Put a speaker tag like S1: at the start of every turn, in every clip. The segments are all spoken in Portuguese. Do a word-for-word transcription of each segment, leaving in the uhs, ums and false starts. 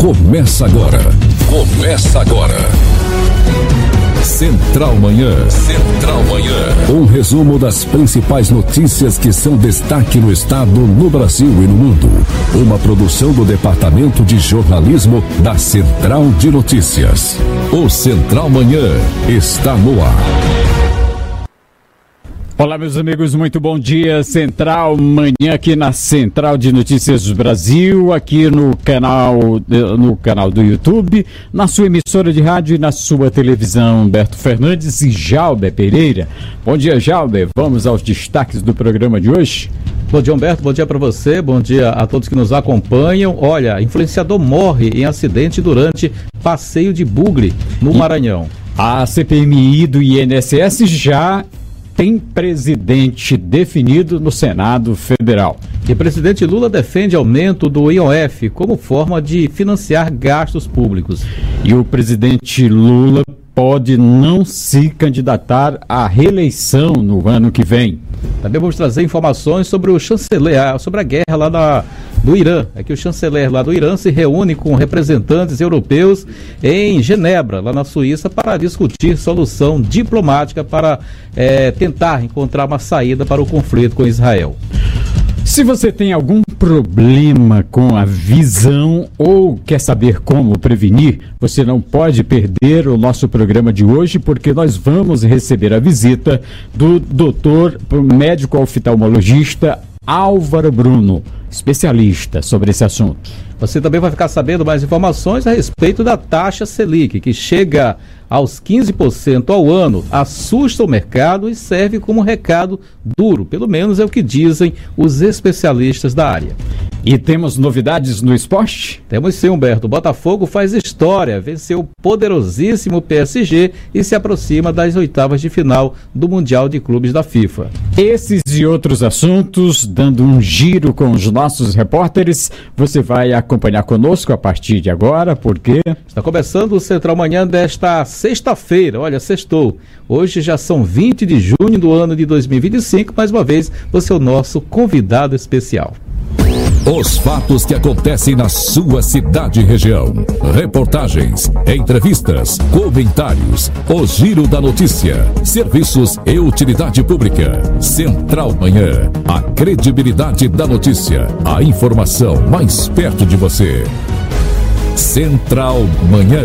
S1: Começa agora. Começa agora. Central Manhã. Central Manhã. Um resumo das principais notícias que são destaque no estado, no Brasil e no mundo. Uma produção do Departamento de Jornalismo da Central de Notícias. O Central Manhã está no ar.
S2: Olá, meus amigos, muito bom dia. Central Manhã aqui na Central de Notícias do Brasil, aqui no canal, no canal do YouTube, na sua emissora de rádio e na sua televisão. Humberto Fernandes e Jalber Pereira. Bom dia, Jalber. Vamos aos destaques do programa de hoje.
S3: Bom dia, Humberto. Bom dia para você. Bom dia a todos que nos acompanham. Olha, influenciador morre em acidente durante passeio de bugre no Maranhão.
S2: A C P M I do I N S S já tem presidente definido no Senado Federal.
S3: E presidente Lula defende aumento do I O F como forma de financiar gastos públicos.
S2: E o presidente Lula pode não se candidatar à reeleição no ano que vem.
S3: Também vamos trazer informações sobre o chanceler, sobre a guerra lá na, do Irã. É que o chanceler lá do Irã se reúne com representantes europeus em Genebra, lá na Suíça, para discutir solução diplomática para é, tentar encontrar uma saída para o conflito com Israel.
S2: Se você tem algum problema com a visão ou quer saber como prevenir, você não pode perder o nosso programa de hoje, porque nós vamos receber a visita do doutor médico oftalmologista Álvaro Bruno, especialista sobre esse assunto.
S3: Você também vai ficar sabendo mais informações a respeito da taxa Selic, que chega aos quinze por cento ao ano, assusta o mercado e serve como recado duro, pelo menos é o que dizem os especialistas da área.
S2: E temos novidades no esporte?
S3: Temos sim, Humberto. O Botafogo faz história, venceu o poderosíssimo P S G e se aproxima das oitavas de final do Mundial de Clubes da FIFA.
S2: Esses e outros assuntos, dando um giro com os nossos repórteres, você vai acompanhar conosco a partir de agora, porque
S3: está começando o Central Manhã desta sexta-feira. Olha, sextou. Hoje já são vinte de junho do ano de dois mil e vinte e cinco. Mais uma vez, você é o nosso convidado especial.
S1: Os fatos que acontecem na sua cidade e região. Reportagens, entrevistas, comentários. O Giro da Notícia. Serviços e utilidade pública. Central Manhã. A credibilidade da notícia. A informação mais perto de você. Central Manhã.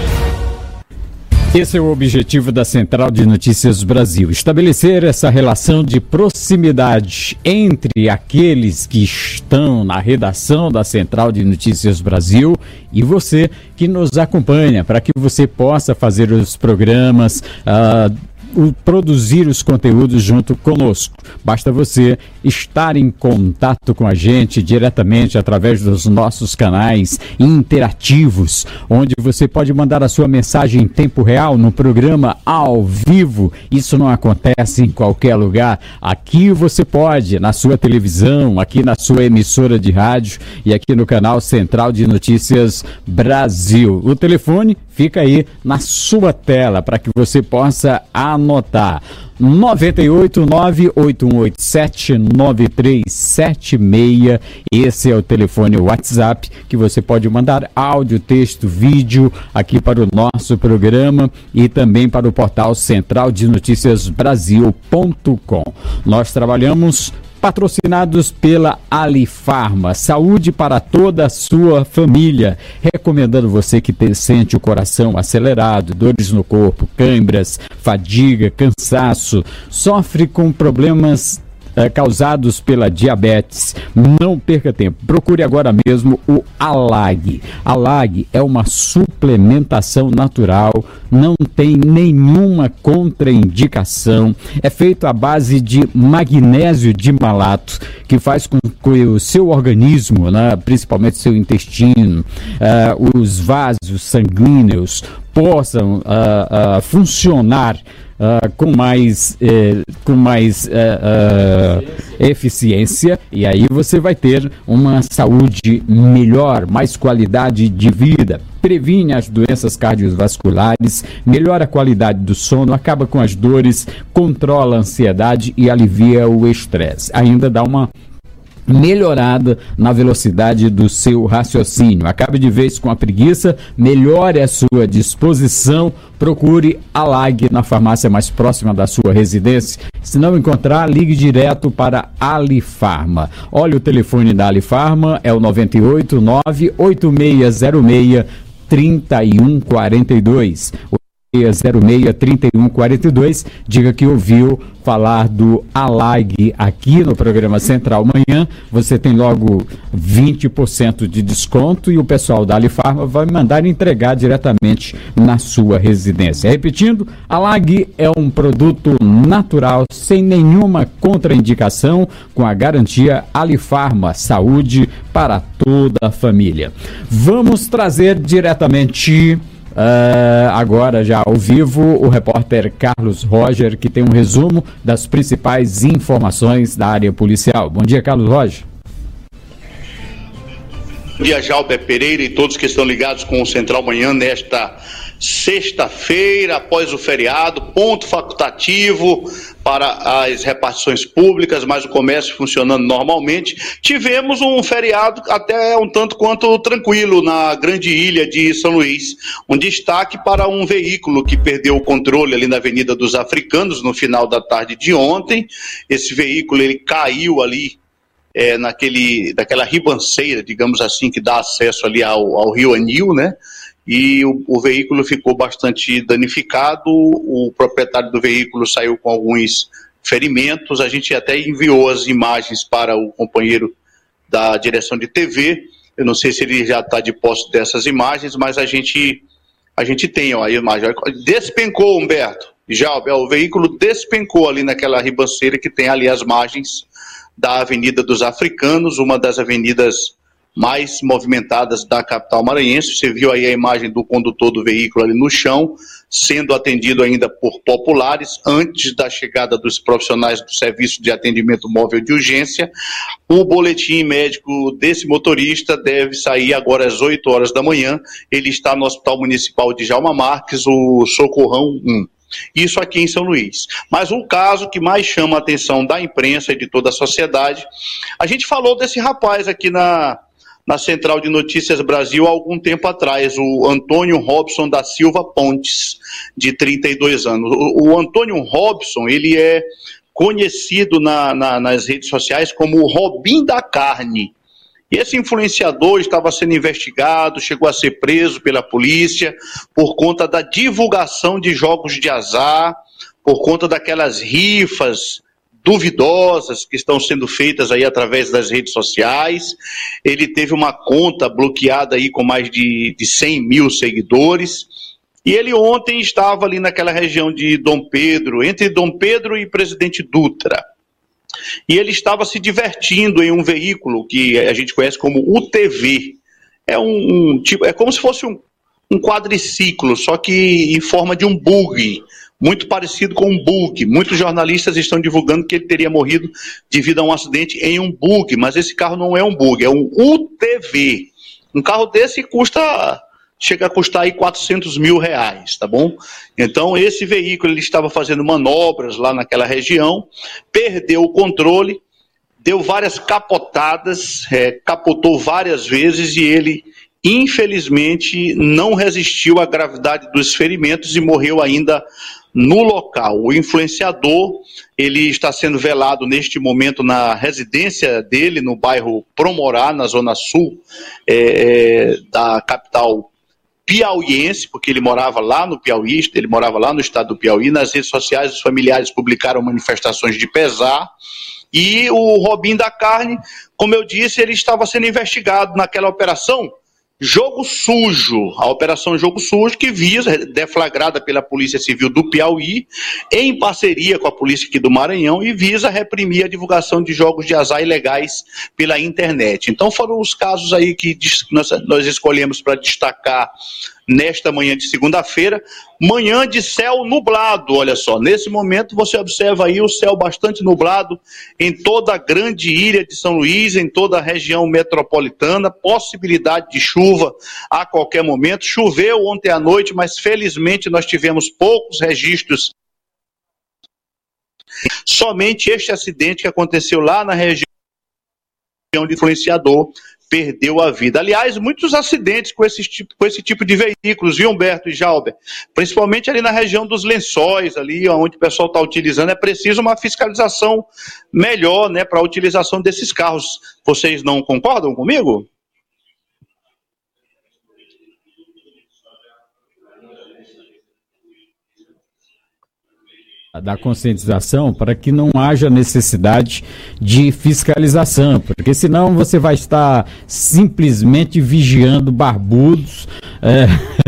S2: Esse é o objetivo da Central de Notícias Brasil, estabelecer essa relação de proximidade entre aqueles que estão na redação da Central de Notícias Brasil e você que nos acompanha, para que você possa fazer os programas, uh, O, produzir os conteúdos junto conosco. Basta você estar em contato com a gente diretamente através dos nossos canais interativos, onde você pode mandar a sua mensagem em tempo real no programa ao vivo. Isso não acontece em qualquer lugar. Aqui você pode, na sua televisão, aqui na sua emissora de rádio e aqui no canal Central de Notícias Brasil. O telefone fica aí na sua tela para que você possa anotar. nove oito nove, oito um oito sete, nove três sete seis. Esse é o telefone WhatsApp que você pode mandar áudio, texto, vídeo aqui para o nosso programa e também para o portal central de notícias brasil ponto com. Nós trabalhamos patrocinados pela Alifarma, saúde para toda a sua família, recomendando você que te, sente o coração acelerado, dores no corpo, câimbras, fadiga, cansaço, sofre com problemas É, causados pela diabetes. Não perca tempo, procure agora mesmo o Alag. Alag é uma suplementação natural, não tem nenhuma contraindicação, é feito à base de magnésio de malato, que faz com que o seu organismo, né, principalmente seu intestino, uh, os vasos sanguíneos possam uh, uh, funcionar Uh, com mais, eh, com mais uh, uh, eficiência, e aí você vai ter uma saúde melhor, mais qualidade de vida. Previne as doenças cardiovasculares, melhora a qualidade do sono, acaba com as dores, controla a ansiedade e alivia o estresse. Ainda dá uma melhorada na velocidade do seu raciocínio. Acabe de vez com a preguiça, melhore a sua disposição, procure a Lag na farmácia mais próxima da sua residência. Se não encontrar, ligue direto para a Alifarma. Olha, o telefone da Alifarma é o nove oito nove, oito seis zero seis, três um quatro dois. zero seis, trinta e um quarenta e dois, diga que ouviu falar do Alag aqui no programa Central Manhã, você tem logo vinte por cento de desconto e o pessoal da Alifarma vai mandar entregar diretamente na sua residência. Repetindo, Alag é um produto natural, sem nenhuma contraindicação, com a garantia Alifarma, saúde para toda a família. Vamos trazer diretamente... Uh, agora já ao vivo o repórter Carlos Roger, que tem um resumo das principais informações da área policial. Bom dia, Carlos Roger.
S4: Bom dia, Jalber Pereira e todos que estão ligados com o Central Manhã nesta sexta-feira, após o feriado, ponto facultativo para as repartições públicas, mas o comércio funcionando normalmente. Tivemos um feriado até um tanto quanto tranquilo na grande ilha de São Luís. Um destaque para um veículo que perdeu o controle ali na Avenida dos Africanos no final da tarde de ontem. Esse veículo ele caiu ali É, naquele, daquela ribanceira, digamos assim, que dá acesso ali ao, ao Rio Anil, né? E o, o veículo ficou bastante danificado, o proprietário do veículo saiu com alguns ferimentos, a gente até enviou as imagens para o companheiro da direção de T V, eu não sei se ele já está de posse dessas imagens, mas a gente, a gente tem ó, a imagem. Despencou, Humberto, já o veículo despencou ali naquela ribanceira que tem ali as margens da Avenida dos Africanos, uma das avenidas mais movimentadas da capital maranhense. Você viu aí a imagem do condutor do veículo ali no chão, sendo atendido ainda por populares, antes da chegada dos profissionais do Serviço de Atendimento Móvel de Urgência. O boletim médico desse motorista deve sair agora às oito horas da manhã. Ele está no Hospital Municipal de Djalma Marques, o Socorrão um. Isso aqui em São Luís. Mas o caso que mais chama a atenção da imprensa e de toda a sociedade, a gente falou desse rapaz aqui na, na Central de Notícias Brasil há algum tempo atrás, o Antônio Robson da Silva Pontes, de trinta e dois anos. O, o Antônio Robson, ele é conhecido na, na, nas redes sociais como o Robin da Carne. E esse influenciador estava sendo investigado, chegou a ser preso pela polícia por conta da divulgação de jogos de azar, por conta daquelas rifas duvidosas que estão sendo feitas aí através das redes sociais. Ele teve uma conta bloqueada aí com mais de, de cem mil seguidores. E ele ontem estava ali naquela região de Dom Pedro, entre Dom Pedro e Presidente Dutra. E ele estava se divertindo em um veículo que a gente conhece como U T V. É um, um tipo, é como se fosse um, um quadriciclo, só que em forma de um bug, muito parecido com um bug. Muitos jornalistas estão divulgando que ele teria morrido devido a um acidente em um bug, mas esse carro não é um bug, é um U T V. Um carro desse custa... chega a custar aí quatrocentos mil reais, tá bom? Então, esse veículo, ele estava fazendo manobras lá naquela região, perdeu o controle, deu várias capotadas, é, capotou várias vezes e ele, infelizmente, não resistiu à gravidade dos ferimentos e morreu ainda no local. O influenciador, ele está sendo velado neste momento na residência dele, no bairro Promorá, na zona sul é, é, da capital piauiense, porque ele morava lá no Piauí, ele morava lá no estado do Piauí. Nas redes sociais, os familiares publicaram manifestações de pesar, e o Robin da Carne, como eu disse, ele estava sendo investigado naquela operação Jogo Sujo, a operação Jogo Sujo, que visa, deflagrada pela Polícia Civil do Piauí, em parceria com a polícia aqui do Maranhão, e visa reprimir a divulgação de jogos de azar ilegais pela internet. Então foram os casos aí que nós, nós escolhemos para destacar nesta manhã de segunda-feira, manhã de céu nublado. Olha só, nesse momento você observa aí o céu bastante nublado em toda a grande ilha de São Luís, em toda a região metropolitana, possibilidade de chuva a qualquer momento. Choveu ontem à noite, mas felizmente nós tivemos poucos registros. Somente este acidente que aconteceu lá na região de influenciador perdeu a vida. Aliás, muitos acidentes com esse tipo, com esse tipo de veículos, viu, Humberto e Jalber? Principalmente ali na região dos Lençóis, ali onde o pessoal está utilizando, é preciso uma fiscalização melhor, né, para a utilização desses carros. Vocês não concordam comigo?
S2: Da conscientização para que não haja necessidade de fiscalização, porque senão você vai estar simplesmente vigiando barbudos, é,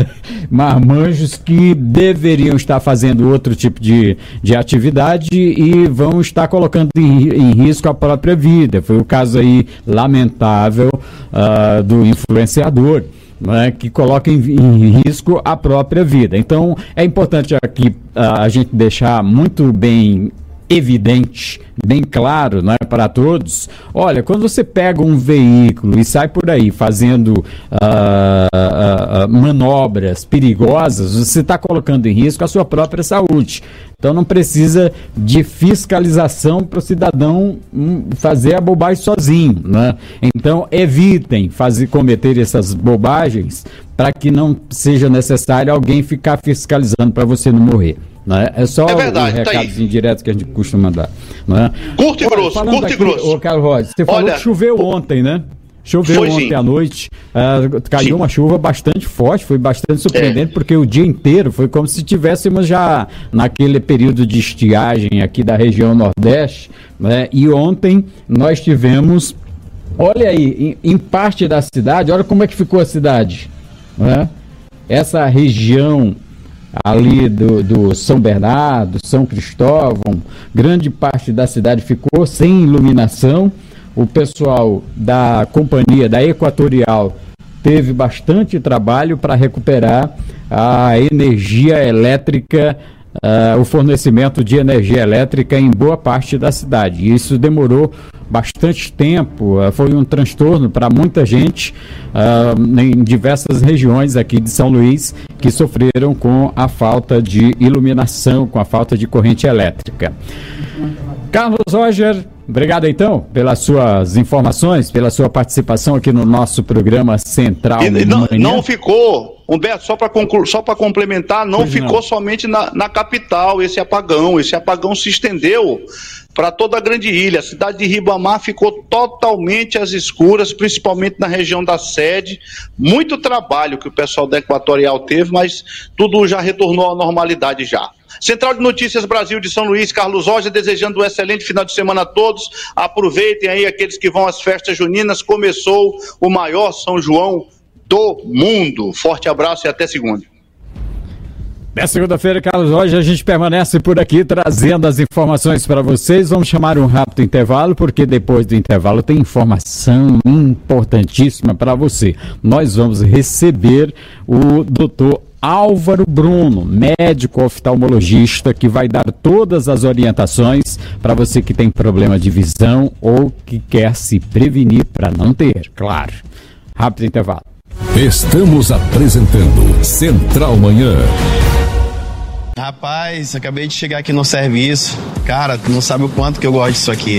S2: marmanjos que deveriam estar fazendo outro tipo de, de atividade e vão estar colocando em, em risco a própria vida. Foi o caso aí lamentável uh, do influenciador, né, que coloca em, em risco a própria vida. Então, é importante aqui uh, a gente deixar muito bem evidente, bem claro, né, para todos. Olha, quando você pega um veículo e sai por aí fazendo uh, uh, uh, manobras perigosas, você está colocando em risco a sua própria saúde. Então não precisa de fiscalização para o cidadão hum, fazer a bobagem sozinho, né? Então evitem fazer, cometer essas bobagens para que não seja necessário alguém ficar fiscalizando para você não morrer. Né? É só
S4: é verdade,
S2: os recados tá indiretos que a gente costuma dar. Né?
S4: Curto e grosso,
S2: Olha,
S4: curto
S2: aqui,
S4: e grosso.
S2: Ô, Carlos Rosa, você falou
S4: Olha,
S2: que choveu ontem, né? Choveu
S4: foi,
S2: ontem
S4: sim.
S2: à noite, uh, caiu
S4: Sim.
S2: uma chuva bastante forte, foi bastante surpreendente,
S4: É.
S2: porque o dia inteiro foi como se estivéssemos já naquele período de estiagem aqui da região Nordeste, né? E ontem nós tivemos, olha aí, em, em parte da cidade, olha como é que ficou a cidade, né? Essa região ali do, do São Bernardo, São Cristóvão, grande parte da cidade ficou sem iluminação. O pessoal da companhia, da Equatorial, teve bastante trabalho para recuperar a energia elétrica, uh, o fornecimento de energia elétrica em boa parte da cidade. E isso demorou bastante tempo, uh, foi um transtorno para muita gente uh, em diversas regiões aqui de São Luís que sofreram com a falta de iluminação, com a falta de corrente elétrica. Carlos Roger, obrigado então pelas suas informações, pela sua participação aqui no nosso programa Central.
S4: E não, não ficou, Humberto, só para conclu- só para complementar, não pois ficou não. somente na, na capital esse apagão, esse apagão se estendeu para toda a grande ilha. A cidade de Ribamar ficou totalmente às escuras, principalmente na região da sede. Muito trabalho que o pessoal da Equatorial teve, mas tudo já retornou à normalidade já. Central de Notícias Brasil de São Luís, Carlos Roger, desejando um excelente final de semana a todos. Aproveitem aí aqueles que vão às festas juninas. Começou o maior São João do mundo. Forte abraço e até segunda.
S2: Na segunda-feira, Carlos Roger, a gente permanece por aqui trazendo as informações para vocês. Vamos chamar um rápido intervalo, porque depois do intervalo tem informação importantíssima para você. Nós vamos receber o doutor Álvaro Bruno, médico oftalmologista, que vai dar todas as orientações para você que tem problema de visão ou que quer se prevenir para não ter, claro. Rápido intervalo.
S1: Estamos apresentando Central Manhã.
S5: Rapaz, acabei de chegar aqui no serviço. Cara, tu não sabe o quanto que eu gosto disso aqui.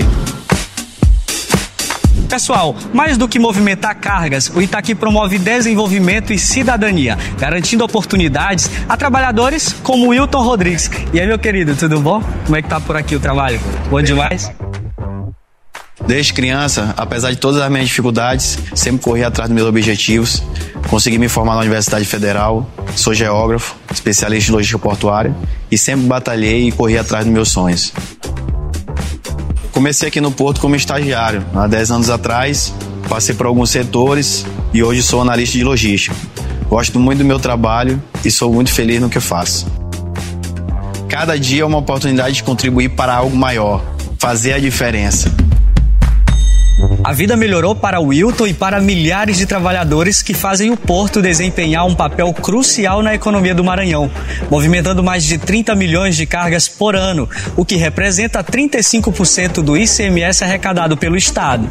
S6: Pessoal, mais do que movimentar cargas, o Itaqui promove desenvolvimento e cidadania, garantindo oportunidades a trabalhadores como o Wilton Rodrigues. E aí, meu querido, tudo bom? Como é que tá por aqui o trabalho? Bom demais?
S5: Desde criança, apesar de todas as minhas dificuldades, sempre corri atrás dos meus objetivos. Consegui me formar na Universidade Federal, sou geógrafo, especialista em logística portuária e sempre batalhei e corri atrás dos meus sonhos. Comecei aqui no Porto como estagiário, há dez anos atrás, passei por alguns setores e hoje sou analista de logística. Gosto muito do meu trabalho e sou muito feliz no que faço. Cada dia é uma oportunidade de contribuir para algo maior, fazer a diferença.
S6: A vida melhorou para o Wilton e para milhares de trabalhadores que fazem o Porto desempenhar um papel crucial na economia do Maranhão, movimentando mais de trinta milhões de cargas por ano, o que representa trinta e cinco por cento do I C M S arrecadado pelo Estado.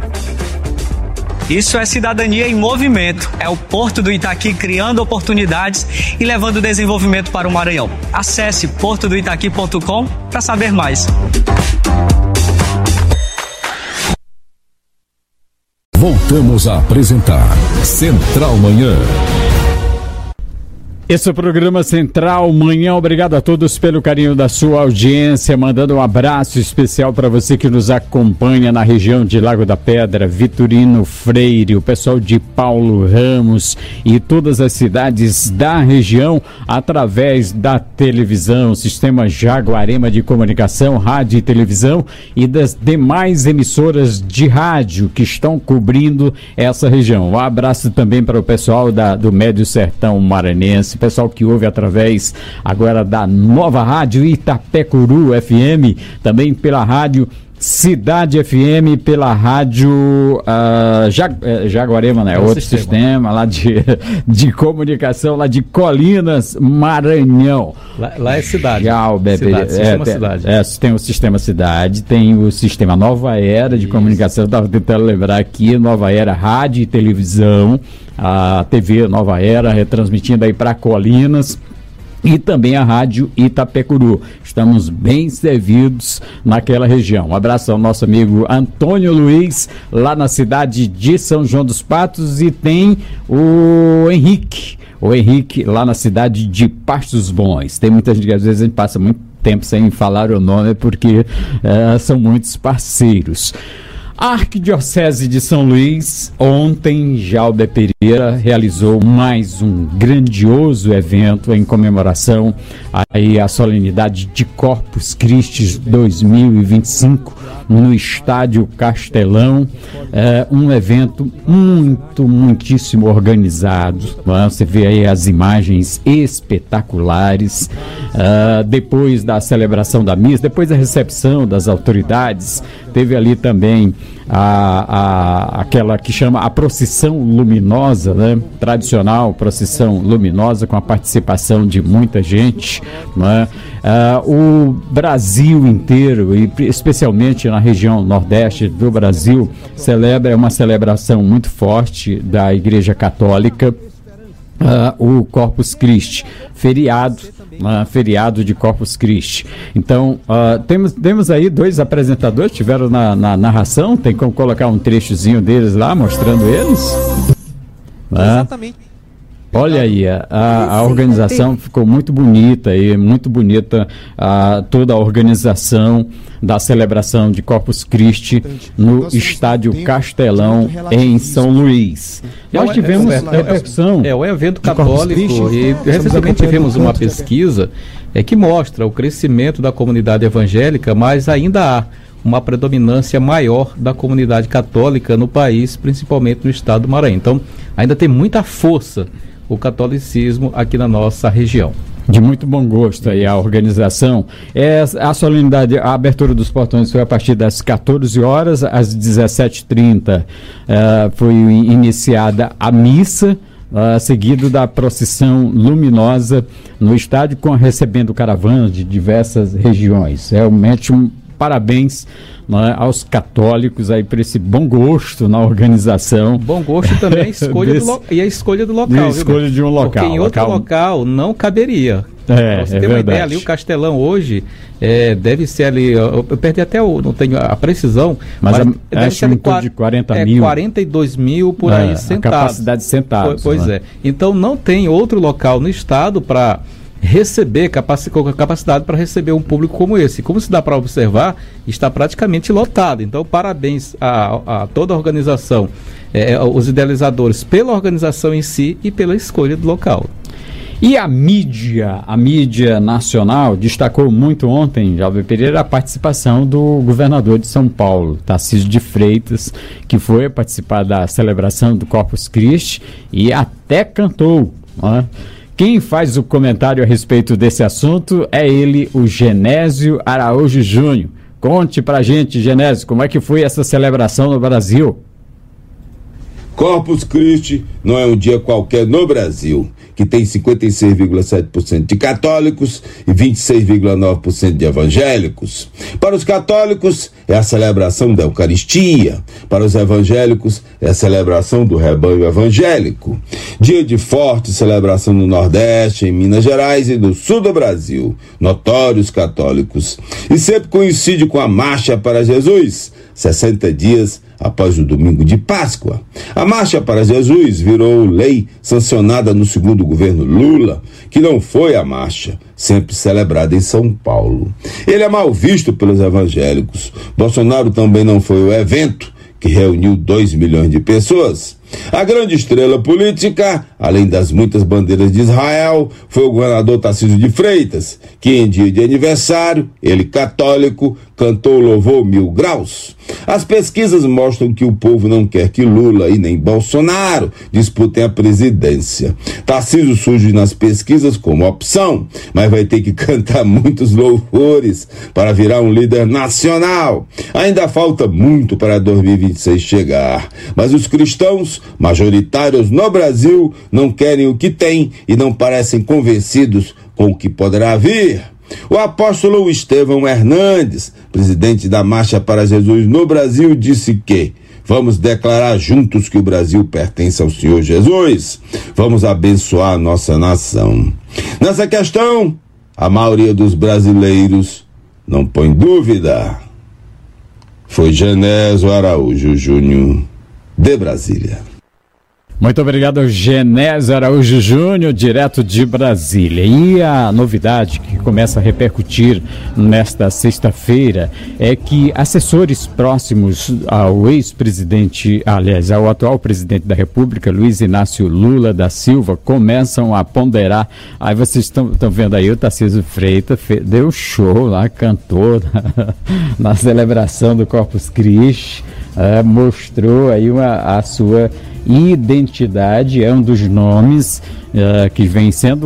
S6: Isso é cidadania em movimento. É o Porto do Itaqui criando oportunidades e levando desenvolvimento para o Maranhão. Acesse porto do itaqui ponto com para saber mais.
S1: Voltamos a apresentar Central Manhã.
S2: Esse é o programa Central Manhã. Obrigado a todos pelo carinho da sua audiência. Mandando um abraço especial para você que nos acompanha na região de Lago da Pedra, Vitorino Freire, o pessoal de Paulo Ramos e todas as cidades da região através da televisão, sistema Jaguarema de comunicação, rádio e televisão e das demais emissoras de rádio que estão cobrindo essa região. Um abraço também para o pessoal da, do Médio Sertão Maranhense, pessoal que ouve através agora da nova rádio Itapecuru F M, também pela rádio Cidade F M, pela rádio uh, Jag, uh, Jaguarema, né? É outro sistema. sistema lá de, de comunicação, lá de Colinas, Maranhão.
S3: Lá, lá é cidade.
S2: Legal,
S3: cidade, sistema
S2: é,
S3: cidade.
S2: É, tem o sistema cidade, tem o sistema Nova Era de Isso. comunicação, estava tentando lembrar aqui, Nova Era rádio e televisão, a T V Nova Era, retransmitindo aí para Colinas, e também a rádio Itapecuru. Estamos bem servidos naquela região. Um abraço ao nosso amigo Antônio Luiz, lá na cidade de São João dos Patos, e tem o Henrique, o Henrique lá na cidade de Pastos Bons. Tem muita gente que às vezes a gente passa muito tempo sem falar o nome porque uh, são muitos parceiros. A Arquidiocese de São Luís, ontem, Jalber Pereira realizou mais um grandioso evento em comemoração aí à solenidade de Corpus Christi dois mil e vinte e cinco no Estádio Castelão. É um evento muito, muitíssimo organizado. Né? Você vê aí as imagens espetaculares. Uh, depois da celebração da missa, depois da recepção das autoridades, teve ali também a, a, aquela que chama a procissão luminosa, né? Tradicional procissão luminosa com a participação de muita gente, né? Uh, o Brasil inteiro, e especialmente na região nordeste do Brasil, celebra uma celebração muito forte da Igreja Católica, uh, o Corpus Christi, feriado, uh, feriado de Corpus Christi. Então, uh, temos, temos aí dois apresentadores, tiveram na, na narração, tem como colocar um trechozinho deles lá, mostrando eles? Uh, Exatamente. Olha aí, a, a organização ficou muito bonita e muito bonita a, toda a organização da celebração de Corpus Christi no Estádio Castelão em São Luís. Nós tivemos repercussão.
S3: É, é um evento católico e recentemente tivemos uma pesquisa é, que mostra o crescimento da comunidade evangélica, mas ainda há uma predominância maior da comunidade católica no país, principalmente no estado do Maranhão. Então, ainda tem muita força o catolicismo aqui na nossa região.
S2: De muito bom gosto aí a organização. É, a solenidade, a abertura dos portões foi a partir das quatorze horas, às dezessete e trinta uh, foi iniciada a missa, uh, seguido da procissão luminosa no estádio, com recebendo caravanas de diversas regiões. Realmente um parabéns, né, aos católicos aí por esse bom gosto na organização.
S3: Bom gosto também a escolha desse, do lo, e a escolha do local. A
S2: escolha viu? de um local.
S3: Porque em outro local, local não caberia.
S2: É,
S3: você
S2: é
S3: tem
S2: uma
S3: verdade.
S2: ideia,
S3: ali o Castelão hoje é, deve ser ali, eu, eu perdi até o, não tenho a precisão,
S2: mas, mas
S3: a,
S2: deve ser ali de quarenta
S3: é,
S2: mil.
S3: quarenta e dois mil por é, aí sentados.
S2: A capacidade de sentados.
S3: Pois né? é. Então não tem outro local no estado para receber, capaci- capacidade para receber um público como esse. Como se dá para observar, está praticamente lotado. Então, parabéns a, a toda a organização, é, os idealizadores, pela organização em si e pela escolha do local.
S2: E a mídia, a mídia nacional destacou muito ontem, Jalber Pereira, a participação do governador de São Paulo, Tarcísio de Freitas, que foi participar da celebração do Corpus Christi e até cantou, né? Quem faz o comentário a respeito desse assunto é ele, o Genésio Araújo Júnior. Conte pra gente, Genésio, como é que foi essa celebração no Brasil?
S7: Corpus Christi não é um dia qualquer no Brasil, que tem cinquenta e seis vírgula sete por cento de católicos e vinte e seis vírgula nove por cento de evangélicos. Para os católicos, é a celebração da Eucaristia. Para os evangélicos, é a celebração do rebanho evangélico. Dia de forte celebração no Nordeste, em Minas Gerais e no Sul do Brasil. Notórios católicos. E sempre coincide com a Marcha para Jesus, sessenta dias após o domingo de Páscoa. A Marcha para Jesus virou lei sancionada no segundo governo Lula, que não foi a marcha, sempre celebrada em São Paulo. Ele é mal visto pelos evangélicos. Bolsonaro também não foi o evento que reuniu dois milhões de pessoas. A grande estrela política, além das muitas bandeiras de Israel, foi o governador Tarcísio de Freitas, que em dia de aniversário, ele católico, cantou louvor mil graus. As pesquisas mostram que o povo não quer que Lula e nem Bolsonaro disputem a presidência. Tarcísio surge nas pesquisas como opção, mas vai ter que cantar muitos louvores para virar um líder nacional. Ainda falta muito para dois mil e vinte e seis chegar, mas os cristãos majoritários no Brasil não querem o que tem e não parecem convencidos com o que poderá vir. O apóstolo Estevão Hernandes, presidente da Marcha para Jesus no Brasil, disse que vamos declarar juntos que o Brasil pertence ao Senhor Jesus. Vamos abençoar a nossa nação. Nessa questão, a maioria dos brasileiros não põe dúvida. Foi Genésio Araújo Júnior, de Brasília.
S2: Muito obrigado, Genésio Araújo Júnior, direto de Brasília. E a novidade que começa a repercutir nesta sexta-feira é que assessores próximos ao ex-presidente, aliás, ao atual presidente da República, Luiz Inácio Lula da Silva, começam a ponderar. Aí vocês estão vendo aí o Tarcísio Freitas fe, deu show lá, cantou na, na celebração do Corpus Christi, é, mostrou aí uma, a sua identidade, é um dos nomes uh, que vem sendo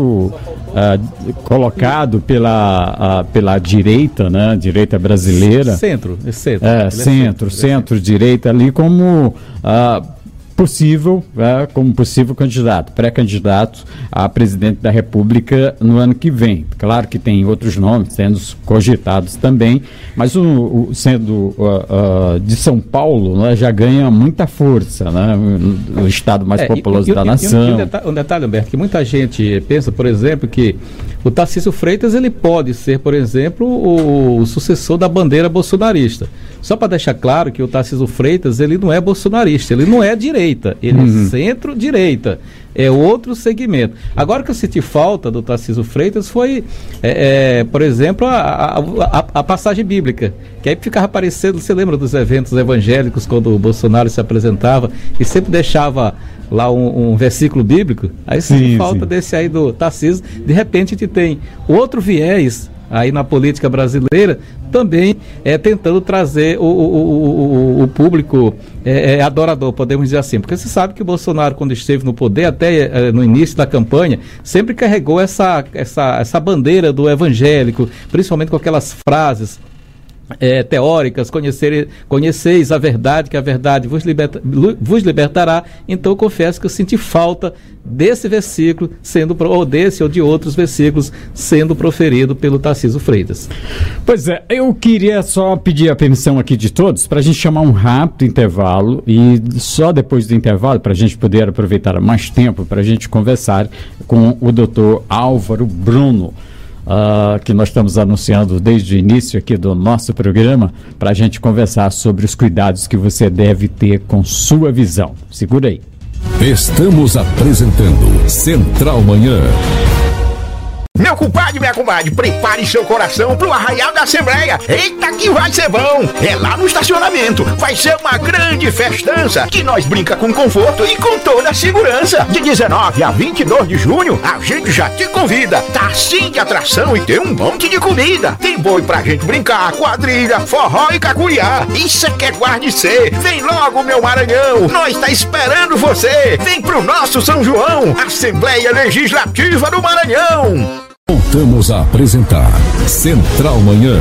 S2: uh, colocado pela, uh, pela direita, né, direita brasileira.
S3: Centro, é centro.
S2: É, centro, centro-direita ali como uh, possível, uh, como possível candidato, pré-candidato a presidente da República no ano que vem. Claro que tem outros nomes sendo cogitados também, mas o, o sendo uh, uh, de São Paulo, né, já ganha muita força, né, o estado mais é, populoso e, da e, nação. E um, detalhe, um detalhe, Humberto, que muita gente pensa, por exemplo, que o Tarcísio Freitas ele pode ser, por exemplo, o, o sucessor da bandeira bolsonarista. Só para deixar claro que o Tarcísio Freitas ele não é bolsonarista, ele não é direita, ele uhum. é centro-direita. É outro segmento. Agora, o que eu senti falta do Tarcísio Freitas foi, é, é, por exemplo, a, a, a, a passagem bíblica, que aí ficava aparecendo, você lembra dos eventos evangélicos, quando o Bolsonaro se apresentava e sempre deixava lá um, um versículo bíblico? Aí sim, falta sim. desse aí do Tarcísio. De repente a gente tem outro viés aí na política brasileira, também é, tentando trazer o, o, o, o público é, é, adorador, podemos dizer assim, porque você sabe que o Bolsonaro, quando esteve no poder, até é, no início da campanha, sempre carregou essa, essa, essa bandeira do evangélico, principalmente com aquelas frases É, teóricas, conhecer, conheceis a verdade, que a verdade vos, liberta, vos libertará. Então eu confesso que eu senti falta desse versículo sendo, ou desse ou de outros versículos sendo proferido pelo Tarcísio Freitas. Pois é, eu queria só pedir a permissão aqui de todos para a gente chamar um rápido intervalo e só depois do intervalo, para a gente poder aproveitar mais tempo para a gente conversar com o doutor Álvaro Bruno, Uh, que nós estamos anunciando desde o início aqui do nosso programa, para a gente conversar sobre os cuidados que você deve ter com sua visão. Segura aí.
S1: Estamos apresentando Central Manhã.
S8: Meu compadre, minha comadre, prepare seu coração pro Arraial da Assembleia. Eita, que vai ser bom! É lá no estacionamento. Vai ser uma grande festança que nós brinca com conforto e com toda a segurança. De dezenove a vinte e dois de junho, a gente já te convida. Tá assim de atração e tem um monte de comida. Tem boi pra gente brincar, quadrilha, forró e cacuriá. Isso é que é guarnecer. Vem logo, meu Maranhão. Nós tá esperando você. Vem pro nosso São João, Assembleia Legislativa do Maranhão.
S1: Voltamos a apresentar Central Manhã.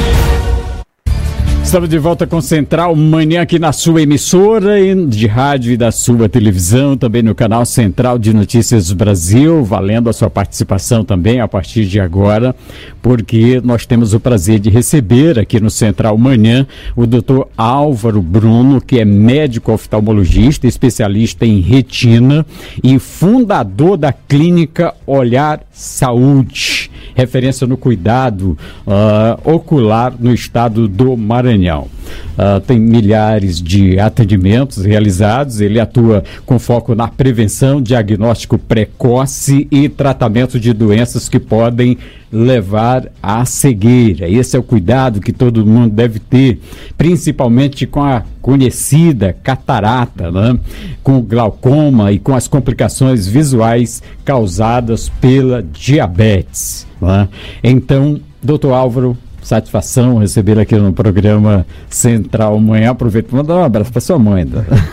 S2: Estamos de volta com Central Manhã aqui na sua emissora de rádio e da sua televisão, também no canal Central de Notícias Brasil, valendo a sua participação também a partir de agora, porque nós temos o prazer de receber aqui no Central Manhã o doutor Álvaro Bruno, que é médico oftalmologista, especialista em retina e fundador da clínica Olhar Saúde. referência no cuidado uh, ocular no estado do Maranhão. Uh, tem milhares de atendimentos realizados, ele atua com foco na prevenção, diagnóstico precoce e tratamento de doenças que podem levar à cegueira. Esse é o cuidado que todo mundo deve ter, principalmente com a conhecida catarata, né? Com o glaucoma e com as complicações visuais causadas pela diabetes, né? Então, doutor Álvaro, satisfação recebê-lo aqui no programa Central Manhã. Aproveito para mandar um abraço para sua mãe,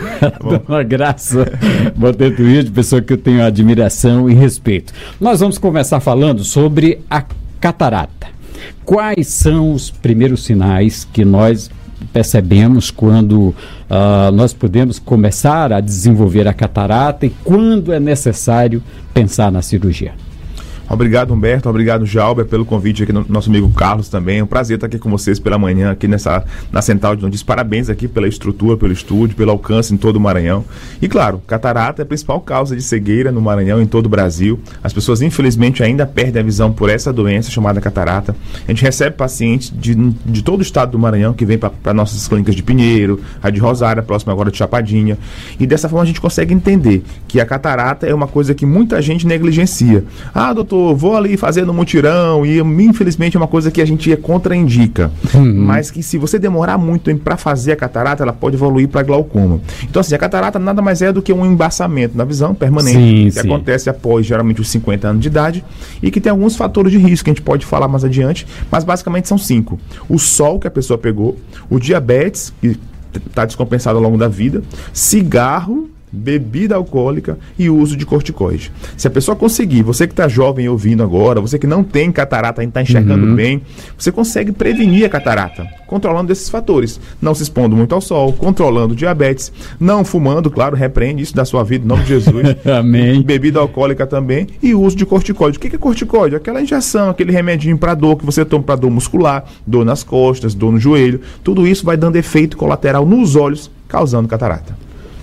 S2: Dona Graça Botetuíde, pessoa que eu tenho admiração e respeito. Nós vamos começar falando sobre a catarata. Quais são os primeiros sinais que nós percebemos quando uh, nós podemos começar a desenvolver a catarata e quando é necessário pensar na cirurgia?
S9: Obrigado, Humberto. Obrigado, Jalber, pelo convite aqui no nosso amigo Carlos também. É um prazer estar aqui com vocês pela manhã, aqui nessa, na Central de Notícias. Parabéns aqui pela estrutura, pelo estúdio, pelo alcance em todo o Maranhão. E, claro, catarata é a principal causa de cegueira no Maranhão, em todo o Brasil. As pessoas, infelizmente, ainda perdem a visão por essa doença chamada catarata. A gente recebe pacientes de, de todo o estado do Maranhão que vem para nossas clínicas de Pinheiro, a de Rosário, próxima agora de Chapadinha. E dessa forma a gente consegue entender que a catarata é uma coisa que muita gente negligencia. Ah, doutor, vou ali fazer no mutirão, e infelizmente é uma coisa que a gente contraindica, uhum. Mas que se você demorar muito para fazer a catarata, ela pode evoluir para glaucoma. Então assim, a catarata nada mais é do que um embaçamento na visão permanente, sim, que sim. acontece após geralmente os cinquenta anos de idade e que tem alguns fatores de risco que a gente pode falar mais adiante, mas basicamente são cinco. O sol que a pessoa pegou, o diabetes, que está descompensado ao longo da vida, cigarro, bebida alcoólica e uso de corticoide. Se a pessoa conseguir, você que está jovem ouvindo agora, você que não tem catarata, ainda está enxergando uhum. bem, você consegue prevenir a catarata, controlando esses fatores. Não se expondo muito ao sol, controlando o diabetes, não fumando, claro, repreende isso da sua vida, em nome de Jesus.
S2: Amém.
S9: Bebida alcoólica também e uso de corticoide. O que é corticoide? Aquela injeção, aquele remedinho para dor que você toma para dor muscular, dor nas costas, dor no joelho. Tudo isso vai dando efeito colateral nos olhos, causando catarata.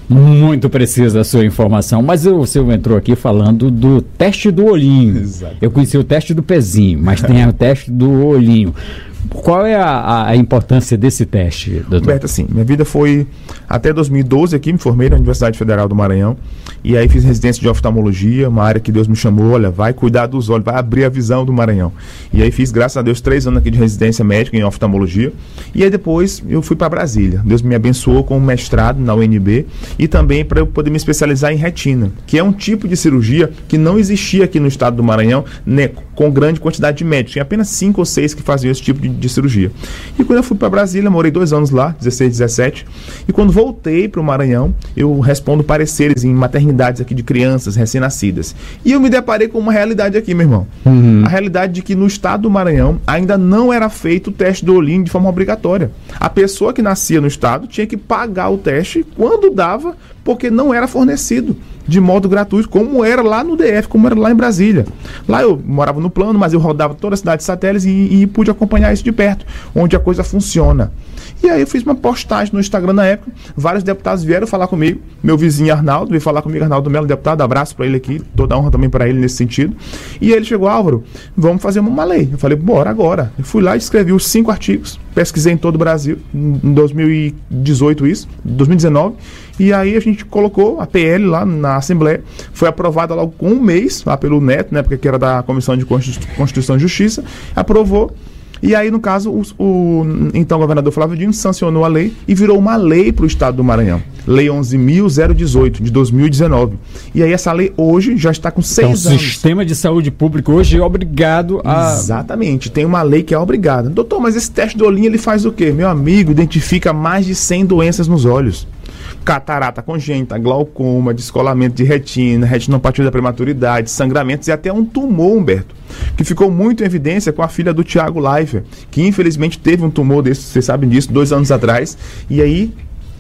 S2: Muito precisa a sua informação, mas o senhor entrou aqui falando do teste do olhinho. Exato. Eu conheci o teste do pezinho, mas tem o teste do olhinho. Qual é a, a importância desse teste, doutor?
S9: Roberto, assim, minha vida foi até dois mil e doze aqui, me formei na Universidade Federal do Maranhão e aí fiz residência de oftalmologia, uma área que Deus me chamou, olha, vai cuidar dos olhos, vai abrir a visão do Maranhão. E aí fiz, graças a Deus, três anos aqui de residência médica em oftalmologia e aí depois eu fui para Brasília. Deus me abençoou com um mestrado na U N B e também para eu poder me especializar em retina, que é um tipo de cirurgia que não existia aqui no estado do Maranhão, né, com grande quantidade de médicos. Tinha apenas cinco ou seis que faziam esse tipo de, de cirurgia. E quando eu fui para Brasília, morei dois anos lá, dezesseis, dezessete, e quando voltei para o Maranhão, eu respondo pareceres em maternidades aqui de crianças recém-nascidas. E eu me deparei com uma realidade aqui, meu irmão. Uhum. A realidade de que no estado do Maranhão ainda não era feito o teste do olhinho de forma obrigatória. A pessoa que nascia no estado tinha que pagar o teste quando dava, porque não era fornecido de modo gratuito, como era lá no D F, como era lá em Brasília. Lá eu morava no plano, mas eu rodava toda a cidade de satélites e, e pude acompanhar isso de perto, onde a coisa funciona. E aí eu fiz uma postagem no Instagram na época, vários deputados vieram falar comigo, meu vizinho Arnaldo veio falar comigo, Arnaldo Melo, deputado, abraço para ele aqui, toda a honra também para ele nesse sentido. E ele chegou, Álvaro, vamos fazer uma lei. Eu falei, bora agora. Eu fui lá e escrevi os cinco artigos, pesquisei em todo o Brasil, em dois mil e dezoito isso, dois mil e dezenove, e aí a gente colocou a P L lá na Assembleia, foi aprovada logo com um mês, lá pelo Neto, né, porque era da Comissão de Constituição e Justiça, aprovou, e aí no caso o, o então governador Flávio Dino sancionou a lei e virou uma lei para o estado do Maranhão, Lei onze mil dezoito de dois mil e dezenove, e aí essa lei hoje já está com seis
S2: então,
S9: anos.
S2: O sistema de saúde público hoje é obrigado a...
S9: Exatamente, tem uma lei que é obrigada. Doutor, mas esse teste do olhinho ele faz o quê? Meu amigo, identifica mais de cem doenças nos olhos. Catarata congênita, glaucoma, descolamento de retina, retinopatia da prematuridade, sangramentos e até um tumor, Humberto, que ficou muito em evidência com a filha do Thiago Leifert, que infelizmente teve um tumor desse, vocês sabem disso, dois anos atrás, e aí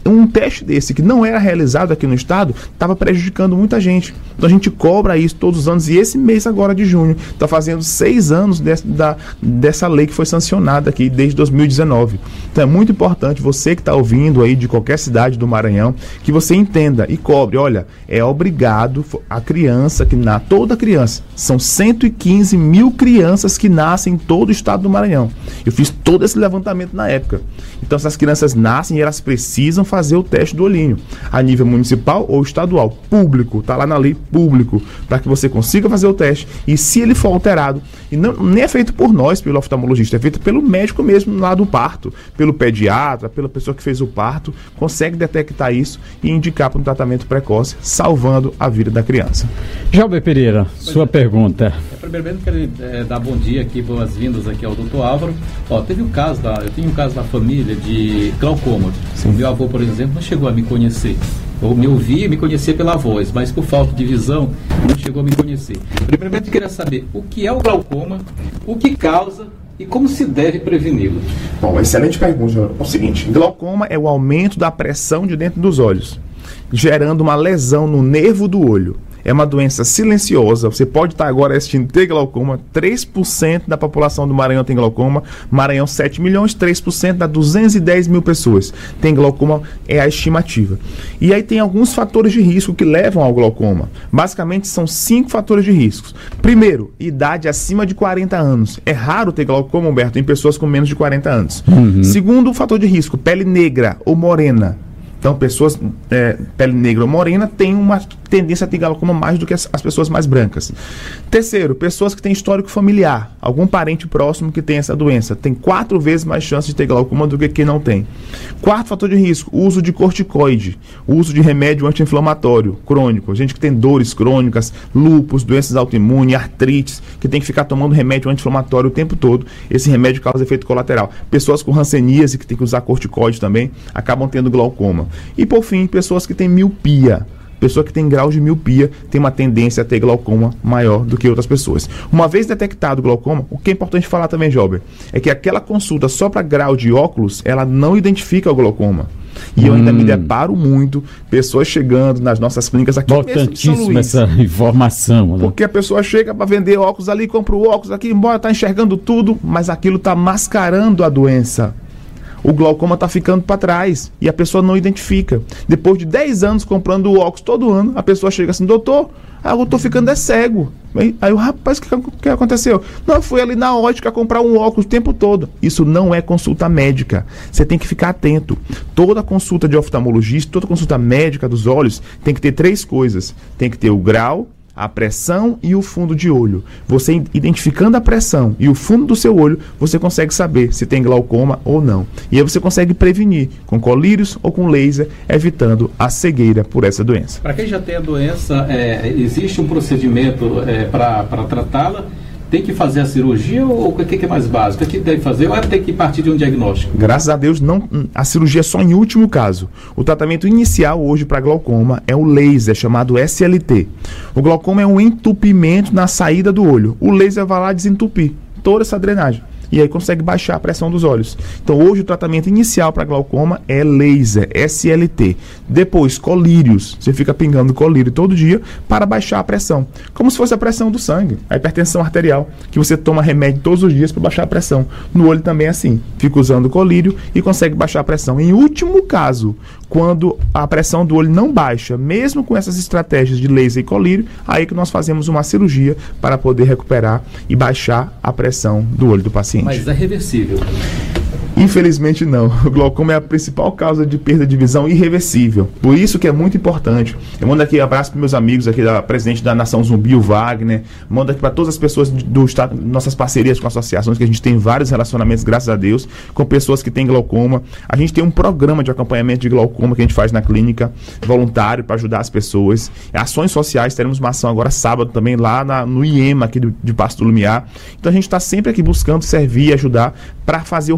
S9: um teste desse que não era realizado aqui no estado estava prejudicando muita gente. Então a gente cobra isso todos os anos, e esse mês agora de junho está fazendo seis anos de, da, dessa lei que foi sancionada aqui desde dois mil e dezenove. Então é muito importante você que está ouvindo aí de qualquer cidade do Maranhão, que você entenda e cobre. Olha, é obrigado a criança que na toda criança, são cento e quinze mil crianças que nascem em todo o estado do Maranhão. Eu fiz todo esse levantamento na época. Então essas crianças nascem e elas precisam fazer o teste do olhinho, a nível municipal ou estadual, público, está lá na lei, público, para que você consiga fazer o teste, e se ele for alterado, e não, nem é feito por nós, pelo oftalmologista, é feito pelo médico mesmo lá do parto, pelo pediatra, pela pessoa que fez o parto, consegue detectar isso e indicar para um tratamento precoce, salvando a vida da criança.
S2: Jalber Pereira, pois sua é. pergunta.
S3: É, primeiramente, quero é, dar bom dia aqui, boas-vindas aqui ao doutor Álvaro. Ó, teve um caso, da, eu tenho um caso da família de glaucoma. Sim. O meu avô, por exemplo, não chegou a me conhecer. Ou me ouvia e me conhecia pela voz, mas por falta de visão não chegou a me conhecer. Primeiramente, eu queria saber o que é o glaucoma, o que causa e como se deve preveni-lo.
S9: Bom, excelente pergunta. É o seguinte, glaucoma é o aumento da pressão de dentro dos olhos, gerando uma lesão no nervo do olho. É uma doença silenciosa. Você pode estar agora assistindo ter glaucoma. três por cento da população do Maranhão tem glaucoma. Maranhão, sete milhões, três por cento dá duzentas e dez mil pessoas. Tem glaucoma, é a estimativa. E aí tem alguns fatores de risco que levam ao glaucoma. Basicamente são cinco fatores de risco. Primeiro, idade acima de quarenta anos. É raro ter glaucoma, Humberto, em pessoas com menos de quarenta anos. Uhum. Segundo fator de risco, pele negra ou morena. Então, pessoas é, pele negra ou morena têm uma tendência a ter glaucoma mais do que as, as pessoas mais brancas. Terceiro, pessoas que têm histórico familiar, algum parente próximo que tem essa doença, tem quatro vezes mais chance de ter glaucoma do que quem não tem. Quarto fator de risco, uso de corticoide, uso de remédio anti-inflamatório crônico, gente que tem dores crônicas, lúpus, doenças autoimunes, artrites, que tem que ficar tomando remédio anti-inflamatório o tempo todo. Esse remédio causa efeito colateral. Pessoas com hanseníase, que tem que usar corticoide também, acabam tendo glaucoma. E por fim, pessoas que têm miopia. Pessoa que tem grau de miopia tem uma tendência a ter glaucoma maior do que outras pessoas. Uma vez detectado o glaucoma, o que é importante falar também, Jalber, é que aquela consulta só para grau de óculos, ela não identifica o glaucoma. E hum. eu ainda me deparo muito, pessoas chegando nas nossas clínicas aqui mesmo em São Luís.
S2: Essa informação. Né?
S9: Porque a pessoa chega para vender óculos ali, compra o óculos aqui, embora tá enxergando tudo, mas aquilo está mascarando a doença. O glaucoma está ficando para trás e a pessoa não identifica. Depois de dez anos comprando o óculos todo ano, a pessoa chega assim, doutor, ah, eu estou ficando é cego. Aí o rapaz, o que, que aconteceu? Não, eu fui ali na ótica comprar um óculos o tempo todo. Isso não é consulta médica. Você tem que ficar atento. Toda consulta de oftalmologista, toda consulta médica dos olhos tem que ter três coisas. Tem que ter o grau, a pressão e o fundo de olho. Você identificando a pressão e o fundo do seu olho, você consegue saber se tem glaucoma ou não. E aí você consegue prevenir com colírios ou com laser, evitando a cegueira por essa doença.
S3: Para quem já tem a doença, é, existe um procedimento é, para tratá-la? Tem que fazer a cirurgia ou o que é mais básico? O que deve fazer ou tem que partir de um diagnóstico?
S9: Graças a Deus, não, a cirurgia é só em último caso. O tratamento inicial hoje para glaucoma é o laser, chamado S L T. O glaucoma é um entupimento na saída do olho. O laser vai lá desentupir toda essa drenagem. E aí consegue baixar a pressão dos olhos. Então hoje o tratamento inicial para glaucoma é laser, S L T. Depois colírios, você fica pingando colírio todo dia para baixar a pressão. Como se fosse a pressão do sangue, a hipertensão arterial, que você toma remédio todos os dias para baixar a pressão. No olho também é assim, fica usando colírio e consegue baixar a pressão. Em último caso, quando a pressão do olho não baixa, mesmo com essas estratégias de laser e colírio, aí que nós fazemos uma cirurgia para poder recuperar e baixar a pressão do olho do paciente.
S3: Mas é reversível?
S9: Infelizmente não. O glaucoma é a principal causa de perda de visão irreversível. Por isso que é muito importante. Eu mando aqui um abraço para meus amigos aqui, da presidente da Nação Zumbi, o Wagner. Mando aqui para todas as pessoas do estado, nossas parcerias com associações, que a gente tem vários relacionamentos, graças a Deus, com pessoas que têm glaucoma. A gente tem um programa de acompanhamento de glaucoma que a gente faz na clínica, voluntário, para ajudar as pessoas. Ações sociais, teremos uma ação agora sábado também lá na, no I E M A aqui do, de Pasto do Lumiar. Então a gente está sempre aqui buscando servir e ajudar para fazer o rastreio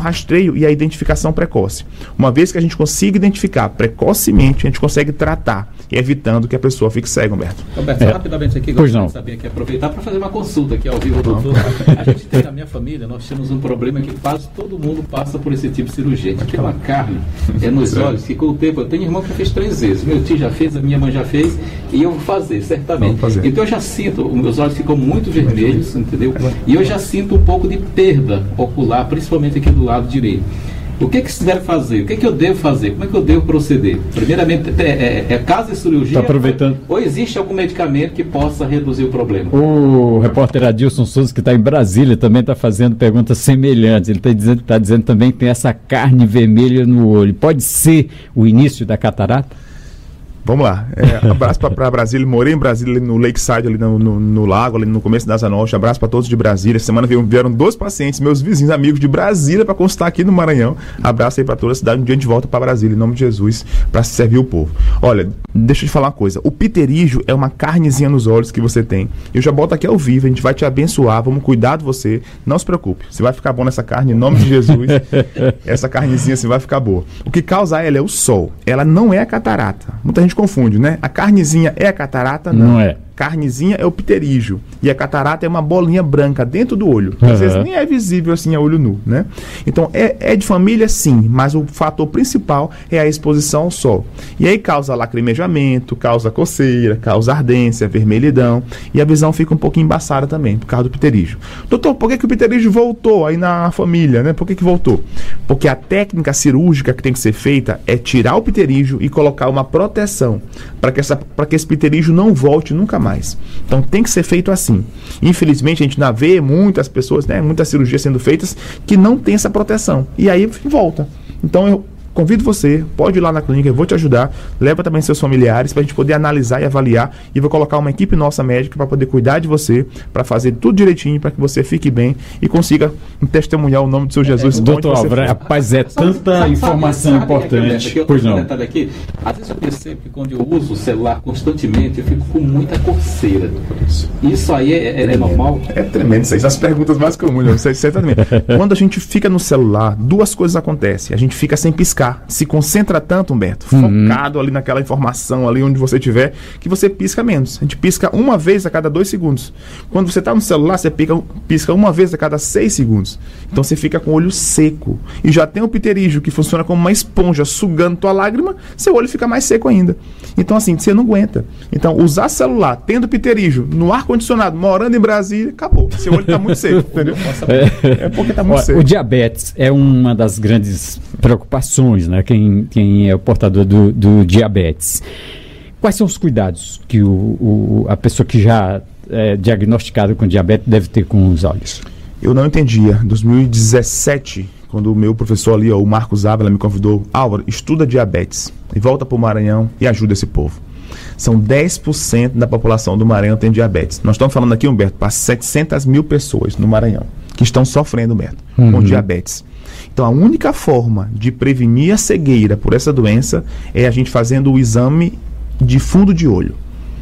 S9: rastreio e a identificação precoce. Uma vez que a gente consiga identificar precocemente, a gente consegue tratar, evitando que a pessoa fique cega, Humberto.
S3: Humberto, é. rapidamente aqui,
S2: pois
S3: gostaria
S2: não.
S3: de saber aqui, aproveitar para fazer uma consulta aqui ao vivo, doutor. A gente tem na minha família, nós temos um problema que quase todo mundo passa por esse tipo de cirurgia. Aquela carne é nos olhos, que com o tempo, eu tenho irmão que fez três vezes, meu tio já fez, a minha mãe já fez, e eu vou fazer, certamente. Fazer. Então eu já sinto, meus olhos ficam muito vermelhos, entendeu? E eu já sinto um pouco de perda ocular, principalmente aqui do lado direito. O que que se deve fazer? O que que eu devo fazer? Como é que eu devo proceder? Primeiramente, é, é, é caso de cirurgia,
S2: tá aproveitando.
S3: Ou, ou existe algum medicamento que possa reduzir o problema?
S2: O repórter Adilson Souza, que está em Brasília, também está fazendo perguntas semelhantes. Ele está dizendo, tá dizendo também que tem essa carne vermelha no olho. Pode ser o início da catarata?
S9: Vamos lá, é, abraço para Brasília, morei em Brasília, ali no Lakeside, ali no, no, no lago, ali no começo da Asa Norte, abraço para todos de Brasília. Essa semana vieram, vieram dois pacientes, meus vizinhos, amigos de Brasília, para consultar aqui no Maranhão. Abraço aí para toda a cidade, um dia a gente volta para Brasília, em nome de Jesus, para servir o povo. Olha, deixa eu te falar uma coisa, o pterígio é uma carnezinha nos olhos que você tem. Eu já boto aqui ao vivo, a gente vai te abençoar, vamos cuidar de você, não se preocupe, você vai ficar bom nessa carne, em nome de Jesus. Essa carnezinha assim vai ficar boa. O que causa ela é o sol, ela não é a catarata. Muita gente confunde, né? A carnezinha é a catarata? Não,
S2: não é.
S9: Carnezinha é o pterígio e a catarata é uma bolinha branca dentro do olho, que uhum. às vezes nem é visível assim a olho nu, né? Então é, é de família sim, mas o fator principal é a exposição ao sol. E aí causa lacrimejamento, causa coceira, causa ardência, vermelhidão e a visão fica um pouquinho embaçada também por causa do pterígio. Doutor, por que, que o pterígio voltou aí na família, né? Por que que voltou? Porque a técnica cirúrgica que tem que ser feita é tirar o pterígio e colocar uma proteção para que, essa, para que esse pterígio não volte nunca mais. Mais. Então tem que ser feito assim. Infelizmente a gente ainda vê muitas pessoas, né, muitas cirurgias sendo feitas que não tem essa proteção. E aí volta. Então eu convido você, pode ir lá na clínica, eu vou te ajudar, leva também seus familiares para a gente poder analisar e avaliar e vou colocar uma equipe nossa médica para poder cuidar de você, para fazer tudo direitinho, para que você fique bem e consiga testemunhar o nome do seu Jesus.
S2: É, doutor Álvaro, rapaz, é tanta sabe, informação sabe, importante. Aqui, pois não.
S3: Aqui, às vezes eu percebo que quando eu uso o celular constantemente, eu fico com muita coceira. Isso aí é, é, é normal?
S9: É tremendo, isso aí. As perguntas mais comuns, certamente. Quando a gente fica no celular, duas coisas acontecem. A gente fica sem piscar. Se concentra tanto, Humberto, uhum. focado ali naquela informação, ali onde você estiver, que você pisca menos. A gente pisca uma vez a cada dois segundos. Quando você está no celular, você pisca, pisca uma vez a cada seis segundos. Então você fica com o olho seco. E já tem o pterígio, que funciona como uma esponja sugando tua lágrima, seu olho fica mais seco ainda. Então assim, você não aguenta. Então usar celular, tendo pterígio, no ar-condicionado, morando em Brasília, acabou. Seu olho está muito seco, entendeu? É, é porque está muito
S2: Olha,
S9: seco.
S2: O diabetes é uma das grandes preocupações, né? Quem, quem é o portador do, do diabetes. Quais são os cuidados que o, o, a pessoa que já é diagnosticada com diabetes deve ter com os olhos?
S9: Eu não entendia. Em dois mil e dezessete, quando o meu professor ali, ó, o Marcos Ávila, me convidou, Álvaro, estuda diabetes e volta para o Maranhão e ajuda esse povo. São dez por cento da população do Maranhão tem diabetes. Nós estamos falando aqui, Humberto, para setecentas mil pessoas no Maranhão que estão sofrendo, Humberto, uhum. com diabetes. Então a única forma de prevenir a cegueira por essa doença é a gente fazendo o exame de fundo de olho.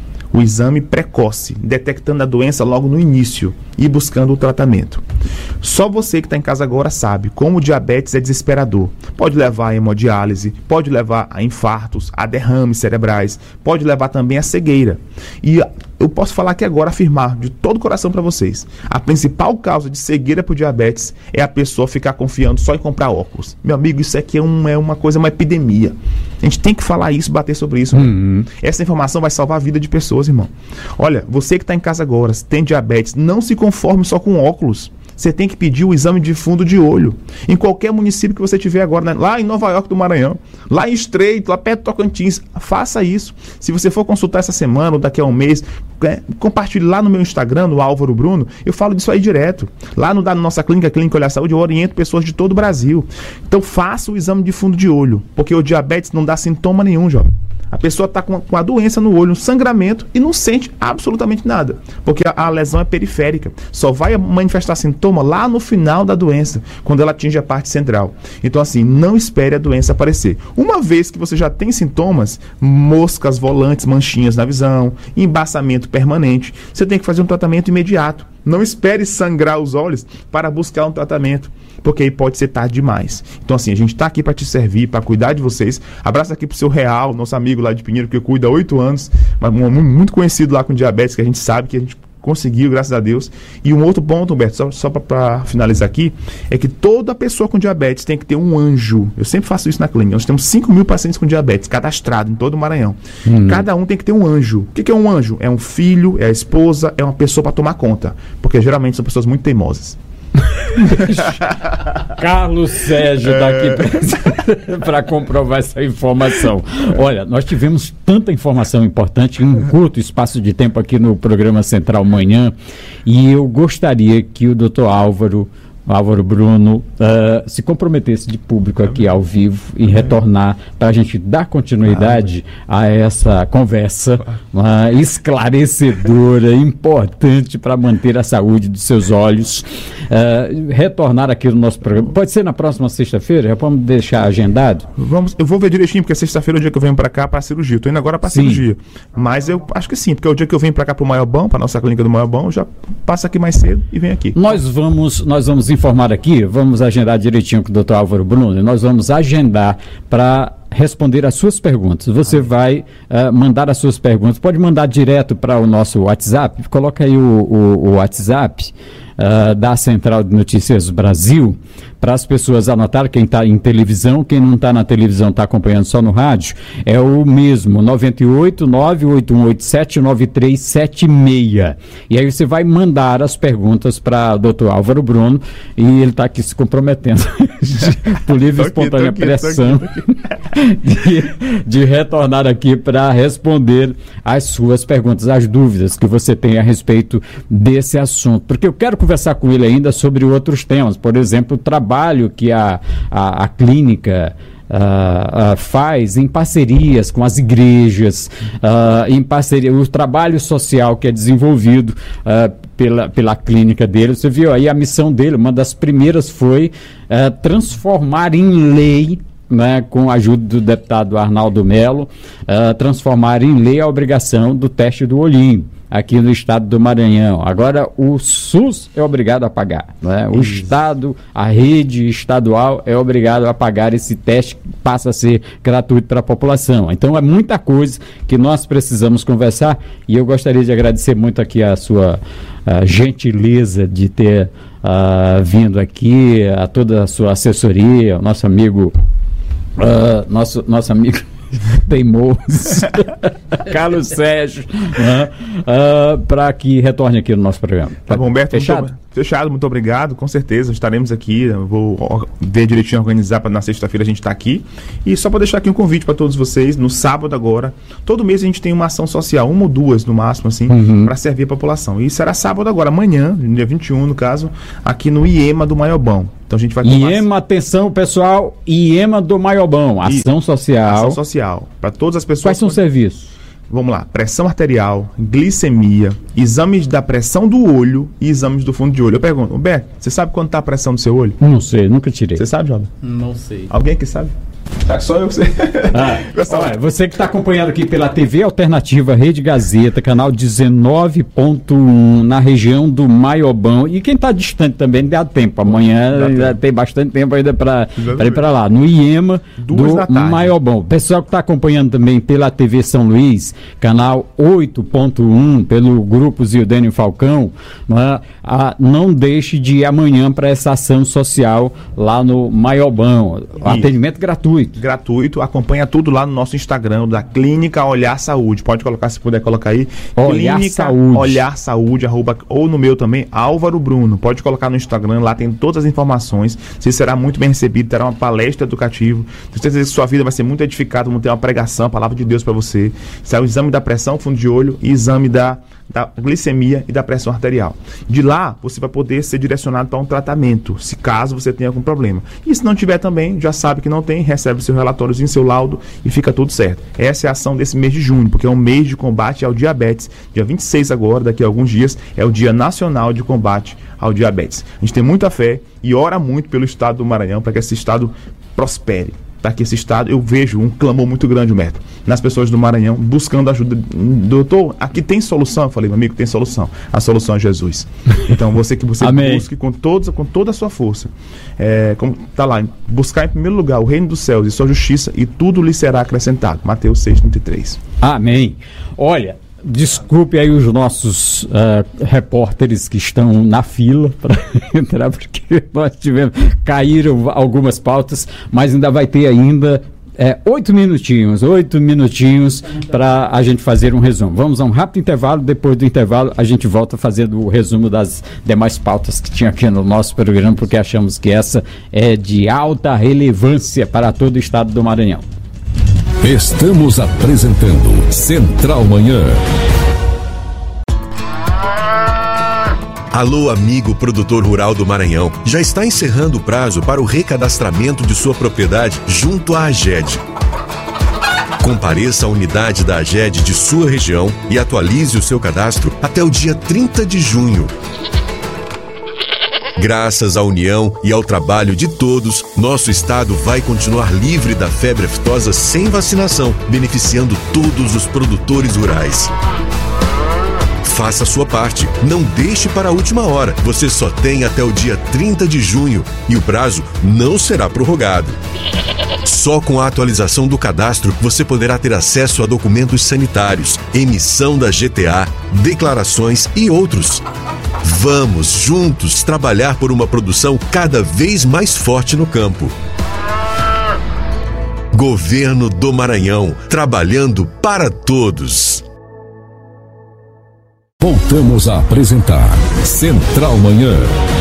S9: O exame precoce, detectando a doença logo no início e buscando o tratamento. Só você que está em casa agora sabe como o diabetes é desesperador. Pode levar a hemodiálise, pode levar a infartos, a derrames cerebrais, pode levar também a cegueira. E eu posso falar aqui agora, afirmar de todo o coração para vocês, a principal causa de cegueira por diabetes é a pessoa ficar confiando só em comprar óculos. Meu amigo, isso aqui é, um, é uma coisa, uma epidemia. A gente tem que falar isso, bater sobre isso. Uhum. Essa informação vai salvar a vida de pessoas, irmão. Olha, você que está em casa agora, tem diabetes, não se conforme só com óculos. Você tem que pedir o exame de fundo de olho. Em qualquer município que você tiver agora, né? Lá em Nova York do Maranhão, lá em Estreito, lá perto do Tocantins, faça isso. Se você for consultar essa semana ou daqui a um mês, é, compartilhe lá no meu Instagram, no Álvaro Bruno, eu falo disso aí direto. Lá no da nossa clínica, Clínica Olhar Saúde, eu oriento pessoas de todo o Brasil. Então faça o exame de fundo de olho, porque o diabetes não dá sintoma nenhum, jovem. A pessoa está com, com a doença no olho, um sangramento, e não sente absolutamente nada, porque a, a lesão é periférica. Só vai manifestar sintoma lá no final da doença, quando ela atinge a parte central. Então, assim, não espere a doença aparecer. Uma vez que você já tem sintomas, moscas volantes, manchinhas na visão, embaçamento permanente, você tem que fazer um tratamento imediato. Não espere sangrar os olhos para buscar um tratamento, porque aí pode ser tarde demais. Então assim, a gente está aqui para te servir, para cuidar de vocês. Abraço aqui pro seu Real, nosso amigo lá de Pinheiro, que cuida há oito anos, mas muito conhecido lá com diabetes, que a gente sabe que a gente conseguiu, graças a Deus. E um outro ponto, Humberto, só, só para finalizar aqui, é que toda pessoa com diabetes tem que ter um anjo. Eu sempre faço isso na clínica. Nós temos cinco mil pacientes com diabetes cadastrados em todo o Maranhão. Hum. Cada um tem que ter um anjo. O que, que é um anjo? É um filho, é a esposa, é uma pessoa para tomar conta. Porque geralmente são pessoas muito teimosas.
S2: Carlos Sérgio é... daqui para comprovar essa informação. Olha, nós tivemos tanta informação importante em um curto espaço de tempo aqui no programa Central Manhã, e eu gostaria que o doutor Álvaro Álvaro Bruno uh, se comprometesse de público aqui ao vivo e retornar para a gente dar continuidade a essa conversa uh, esclarecedora, importante para manter a saúde dos seus olhos. Uh, retornar aqui no nosso programa. Pode ser na próxima sexta-feira? Já vamos deixar agendado?
S9: Vamos, eu vou ver direitinho, porque sexta-feira é o dia que eu venho para cá para a cirurgia. Eu tô indo agora para a cirurgia. Mas eu acho que sim, porque é o dia que eu venho para cá para o Maiobão, para nossa clínica do Maiobão, eu já passo aqui mais cedo e venho aqui.
S2: Nós vamos, nós vamos informar aqui, vamos agendar direitinho com o doutor Álvaro Bruno, nós vamos agendar para responder as suas perguntas. Você ah. vai uh, mandar as suas perguntas, pode mandar direto para o nosso WhatsApp, coloca aí o, o, o WhatsApp uh, da Central de Notícias Brasil, para as pessoas anotarem, quem está em televisão, quem não está na televisão, está acompanhando só no rádio, é o mesmo, nove oito nove oito um oito sete nove três sete seis. E aí você vai mandar as perguntas para o doutor Álvaro Bruno, e ele está aqui se comprometendo, por livre e espontânea aqui, pressão, de, de retornar aqui para responder as suas perguntas, as dúvidas que você tem a respeito desse assunto. Porque eu quero conversar com ele ainda sobre outros temas, por exemplo, o trabalho trabalho que a, a, a clínica uh, uh, faz em parcerias com as igrejas, uh, em parceria, o trabalho social que é desenvolvido uh, pela, pela clínica dele. Você viu aí a missão dele, uma das primeiras foi uh, transformar em lei, né, com a ajuda do deputado Arnaldo Melo, uh, transformar em lei a obrigação do teste do olhinho aqui no estado do Maranhão. Agora o SUS é obrigado a pagar, né? O Isso. estado, a rede estadual é obrigado a pagar esse teste, que passa a ser gratuito para a população. Então é muita coisa que nós precisamos conversar, e eu gostaria de agradecer muito aqui a sua a gentileza de ter uh, vindo aqui, a toda a sua assessoria, o nosso amigo uh, nosso, nosso amigo teimoso Carlos Sérgio, uh, uh, para que retorne aqui no nosso programa.
S9: Tá bom, Humberto?
S2: Fechado?
S9: Muito, fechado, muito obrigado, com certeza estaremos aqui. Eu vou ver direitinho, organizar para na sexta-feira a gente estar tá aqui. E só para deixar aqui um convite para todos vocês, no sábado agora, todo mês a gente tem uma ação social, uma ou duas no máximo, assim, uhum. para servir a população. E será sábado agora, amanhã, dia vinte e um no caso, aqui no IEMA do Maiobão. Então a gente vai
S2: tomar... IEMA, atenção pessoal, IEMA do Maiobão, ação social.
S9: Ação social, para todas as pessoas.
S2: Quais são os serviços?
S9: Vamos lá, pressão arterial, glicemia, exames da pressão do olho e exames do fundo de olho. Eu pergunto, Humberto, você sabe quanto está a pressão do seu olho?
S2: Não sei, nunca tirei.
S9: Você sabe, Jovem?
S10: Não sei.
S9: Alguém que sabe? Tá, só eu sei.
S2: Ah, olha, você que está acompanhando aqui pela T V Alternativa Rede Gazeta, canal dezenove ponto um, na região do Maiobão, e quem está distante também dá tempo, amanhã dá tempo. Tem bastante tempo ainda para ir para lá, no IEMA do Maiobão. Pessoal que está acompanhando também pela T V São Luís, canal oito ponto um, pelo Grupo Zildênio Falcão, né, a, não deixe de ir amanhã para essa ação social lá no Maiobão, atendimento gratuito.
S9: Gratuito, acompanha tudo lá no nosso Instagram da Clínica Olhar Saúde. Pode colocar, se puder colocar aí.
S2: Olhar
S9: Clínica
S2: Saúde.
S9: Olhar Saúde, arroba, ou no meu também, Álvaro Bruno. Pode colocar no Instagram, lá tem todas as informações. Você será muito bem recebido, terá uma palestra educativa. Tenho certeza que sua vida vai ser muito edificada, vamos ter uma pregação, a palavra de Deus para você. Será o exame da pressão, fundo de olho, e exame da, da glicemia e da pressão arterial. De lá, você vai poder ser direcionado para um tratamento, se caso você tenha algum problema. E se não tiver também, já sabe que não tem, recebe o seu relatório, seu laudo e fica tudo certo. Essa é a ação desse mês de junho, porque é um mês de combate ao diabetes. Dia vinte e seis agora, daqui a alguns dias, é o Dia Nacional de Combate ao Diabetes. A gente tem muita fé e ora muito pelo estado do Maranhão para que esse estado prospere. para que esse estado, eu vejo um clamor muito grande, Humberto, nas pessoas do Maranhão buscando ajuda. Doutor, aqui tem solução? Eu falei, meu amigo, tem solução. A solução é Jesus. Então você que você busque com, todos, com toda a sua força, é, como está lá, buscar em primeiro lugar o reino dos céus e sua justiça, e tudo lhe será acrescentado. Mateus seis, trinta e três.
S2: Amém. Olha, desculpe aí os nossos uh, repórteres que estão na fila para entrar, porque nós tivemos, caíram algumas pautas, mas ainda vai ter ainda é, oito minutinhos, oito minutinhos para a gente fazer um resumo. Vamos a um rápido intervalo, depois do intervalo a gente volta fazendo o resumo das demais pautas que tinha aqui no nosso programa, porque achamos que essa é de alta relevância para todo o estado do Maranhão.
S1: Estamos apresentando Central Manhã.
S10: Alô, amigo produtor rural do Maranhão. Já está encerrando o prazo para o recadastramento de sua propriedade junto à AGED. Compareça à unidade da AGED de sua região e atualize o seu cadastro até o dia trinta de junho. Graças à união e ao trabalho de todos, nosso estado vai continuar livre da febre aftosa sem vacinação, beneficiando todos os produtores rurais. Faça a sua parte, não deixe para a última hora. Você só tem até o dia trinta de junho e o prazo não será prorrogado. Só com a atualização do cadastro você poderá ter acesso a documentos sanitários, emissão da G T A, declarações e outros. Vamos juntos trabalhar por uma produção cada vez mais forte no campo. Governo do Maranhão, trabalhando para todos.
S1: Voltamos a apresentar Central Manhã.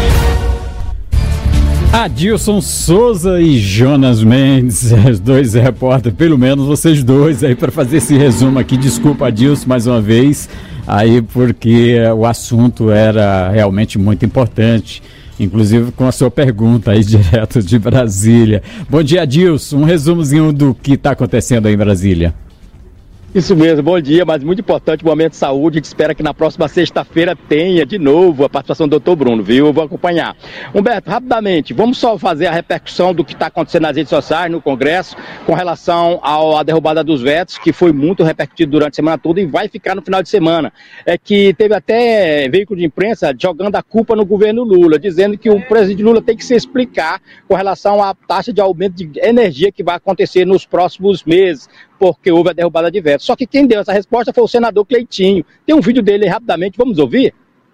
S2: Adilson Souza e Jonas Mendes, os dois repórteres, pelo menos vocês dois aí para fazer esse resumo aqui. Desculpa, Adilson, mais uma vez, aí porque o assunto era realmente muito importante, inclusive com a sua pergunta aí direto de Brasília. Bom dia, Adilson, um resumozinho do que está acontecendo aí em Brasília.
S11: Isso mesmo, bom dia, mas muito importante o Momento de Saúde. A gente espera que na próxima sexta-feira tenha de novo a participação do doutor Bruno, viu? Eu vou acompanhar. Humberto, rapidamente, vamos só fazer a repercussão do que está acontecendo nas redes sociais, no Congresso, com relação ao, à derrubada dos vetos, que foi muito repercutido durante a semana toda e vai ficar no final de semana. É que teve até veículo de imprensa jogando a culpa no governo Lula, dizendo que o presidente Lula tem que se explicar com relação à taxa de aumento de energia que vai acontecer nos próximos meses, porque houve a derrubada de vetos. Só que quem deu essa resposta foi o senador Cleitinho. Tem um vídeo dele aí, rapidamente, vamos ouvir?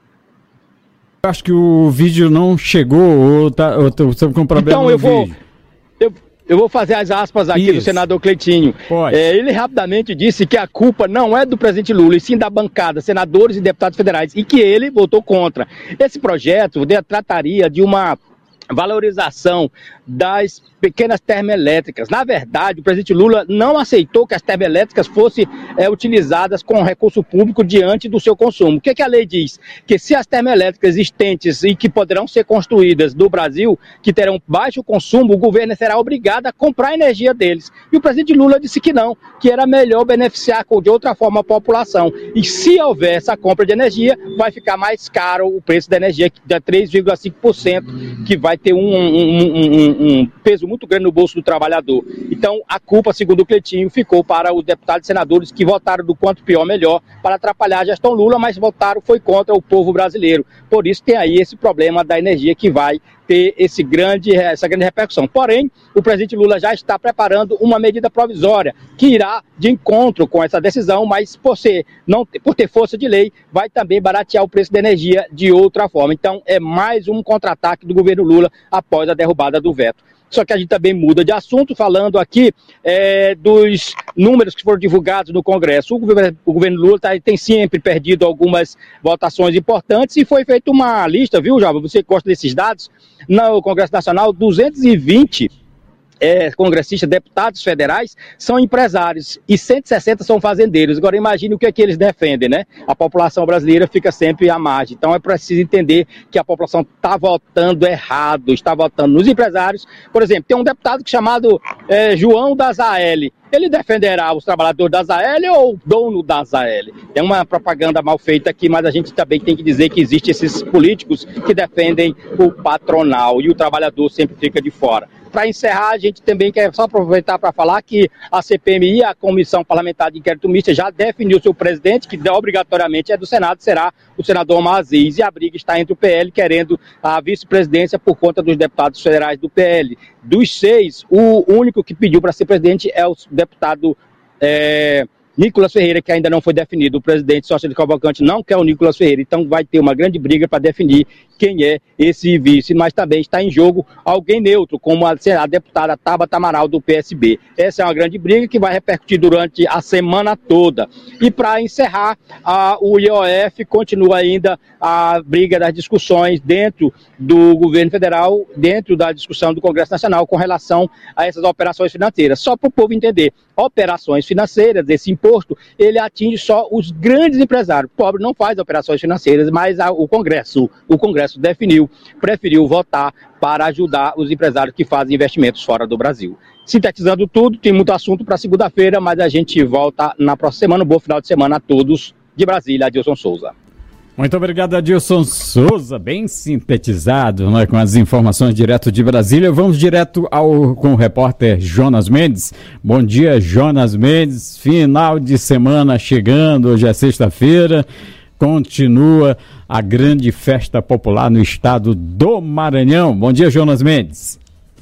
S2: Eu acho que o vídeo não chegou, ou tá, ou tô, tô com um problema
S11: então,
S2: no
S11: eu vou,
S2: vídeo.
S11: Eu, eu vou fazer as aspas aqui Isso. do senador Cleitinho. É, ele rapidamente disse que a culpa não é do presidente Lula, e sim da bancada, senadores e deputados federais, e que ele votou contra. Esse projeto trataria de uma valorização das pequenas termoelétricas. Na verdade, o presidente Lula não aceitou que as termoelétricas fossem é, utilizadas com recurso público diante do seu consumo. O que, é que a lei diz? Que se as termoelétricas existentes e que poderão ser construídas no Brasil, que terão baixo consumo, o governo será obrigado a comprar a energia deles. E o presidente Lula disse que não, que era melhor beneficiar de outra forma a população. E se houver essa compra de energia, vai ficar mais caro o preço da energia, de três vírgula cinco por cento, que vai ter um, um, um, um, um peso muito grande no bolso do trabalhador. Então, a culpa, segundo o Cleitinho, ficou para os deputados e senadores que votaram do quanto pior melhor para atrapalhar a gestão Lula, mas votaram foi contra o povo brasileiro. Por isso tem aí esse problema da energia que vai ter esse grande, essa grande repercussão. Porém, o presidente Lula já está preparando uma medida provisória que irá de encontro com essa decisão, mas por, ser, não, por ter força de lei, vai também baratear o preço da energia de outra forma. Então, é mais um contra-ataque do governo Lula após a derrubada do veto. Só que a gente também muda de assunto, falando aqui é, dos números que foram divulgados no Congresso. O governo, o governo Lula tá, tem sempre perdido algumas votações importantes e foi feita uma lista, viu, Java? Você que gosta desses dados? No Congresso Nacional, duzentos e vinte é, congressistas, deputados federais, são empresários e cento e sessenta são fazendeiros. Agora imagine o que é que eles defendem, né? A população brasileira fica sempre à margem. Então é preciso entender que a população está votando errado, está votando nos empresários. Por exemplo, tem um deputado chamado é, João das A L. ele defenderá os trabalhadores da Azael ou o dono da Azael? É uma propaganda mal feita aqui, mas a gente também tem que dizer que existem esses políticos que defendem o patronal e o trabalhador sempre fica de fora. Para encerrar, a gente também quer só aproveitar para falar que a C P M I, a Comissão Parlamentar de Inquérito Mista, já definiu seu presidente, que obrigatoriamente é do Senado, será o senador Omar Aziz, e a briga está entre o P L querendo a vice-presidência por conta dos deputados federais do P L. Dos seis, o único que pediu para ser presidente é o deputado é, Nicolas Ferreira, que ainda não foi definido. O presidente Socialista Cavalcante não quer o Nicolas Ferreira, então vai ter uma grande briga para definir quem é esse vice, mas também está em jogo alguém neutro, como a, a deputada Tabata Amaral do P S B. Essa é uma grande briga que vai repercutir durante a semana toda. E para encerrar, a, o I O F continua ainda a briga das discussões dentro do governo federal, dentro da discussão do Congresso Nacional com relação a essas operações financeiras. Só para o povo entender, operações financeiras, esse imposto, ele atinge só os grandes empresários. O pobre não faz operações financeiras, mas a, o Congresso, o Congresso definiu, preferiu votar para ajudar os empresários que fazem investimentos fora do Brasil. Sintetizando tudo, tem muito assunto para segunda-feira, mas a gente volta na próxima semana. Um bom final de semana a todos. De Brasília, Adilson Souza.
S2: Muito obrigado, Adilson Souza, bem sintetizado, né, com as informações direto de Brasília. Vamos direto ao, com o repórter Jonas Mendes. Bom dia, Jonas Mendes. Final de semana chegando, hoje é sexta-feira. Continua a grande festa popular no estado do Maranhão. Bom dia, Jonas Mendes.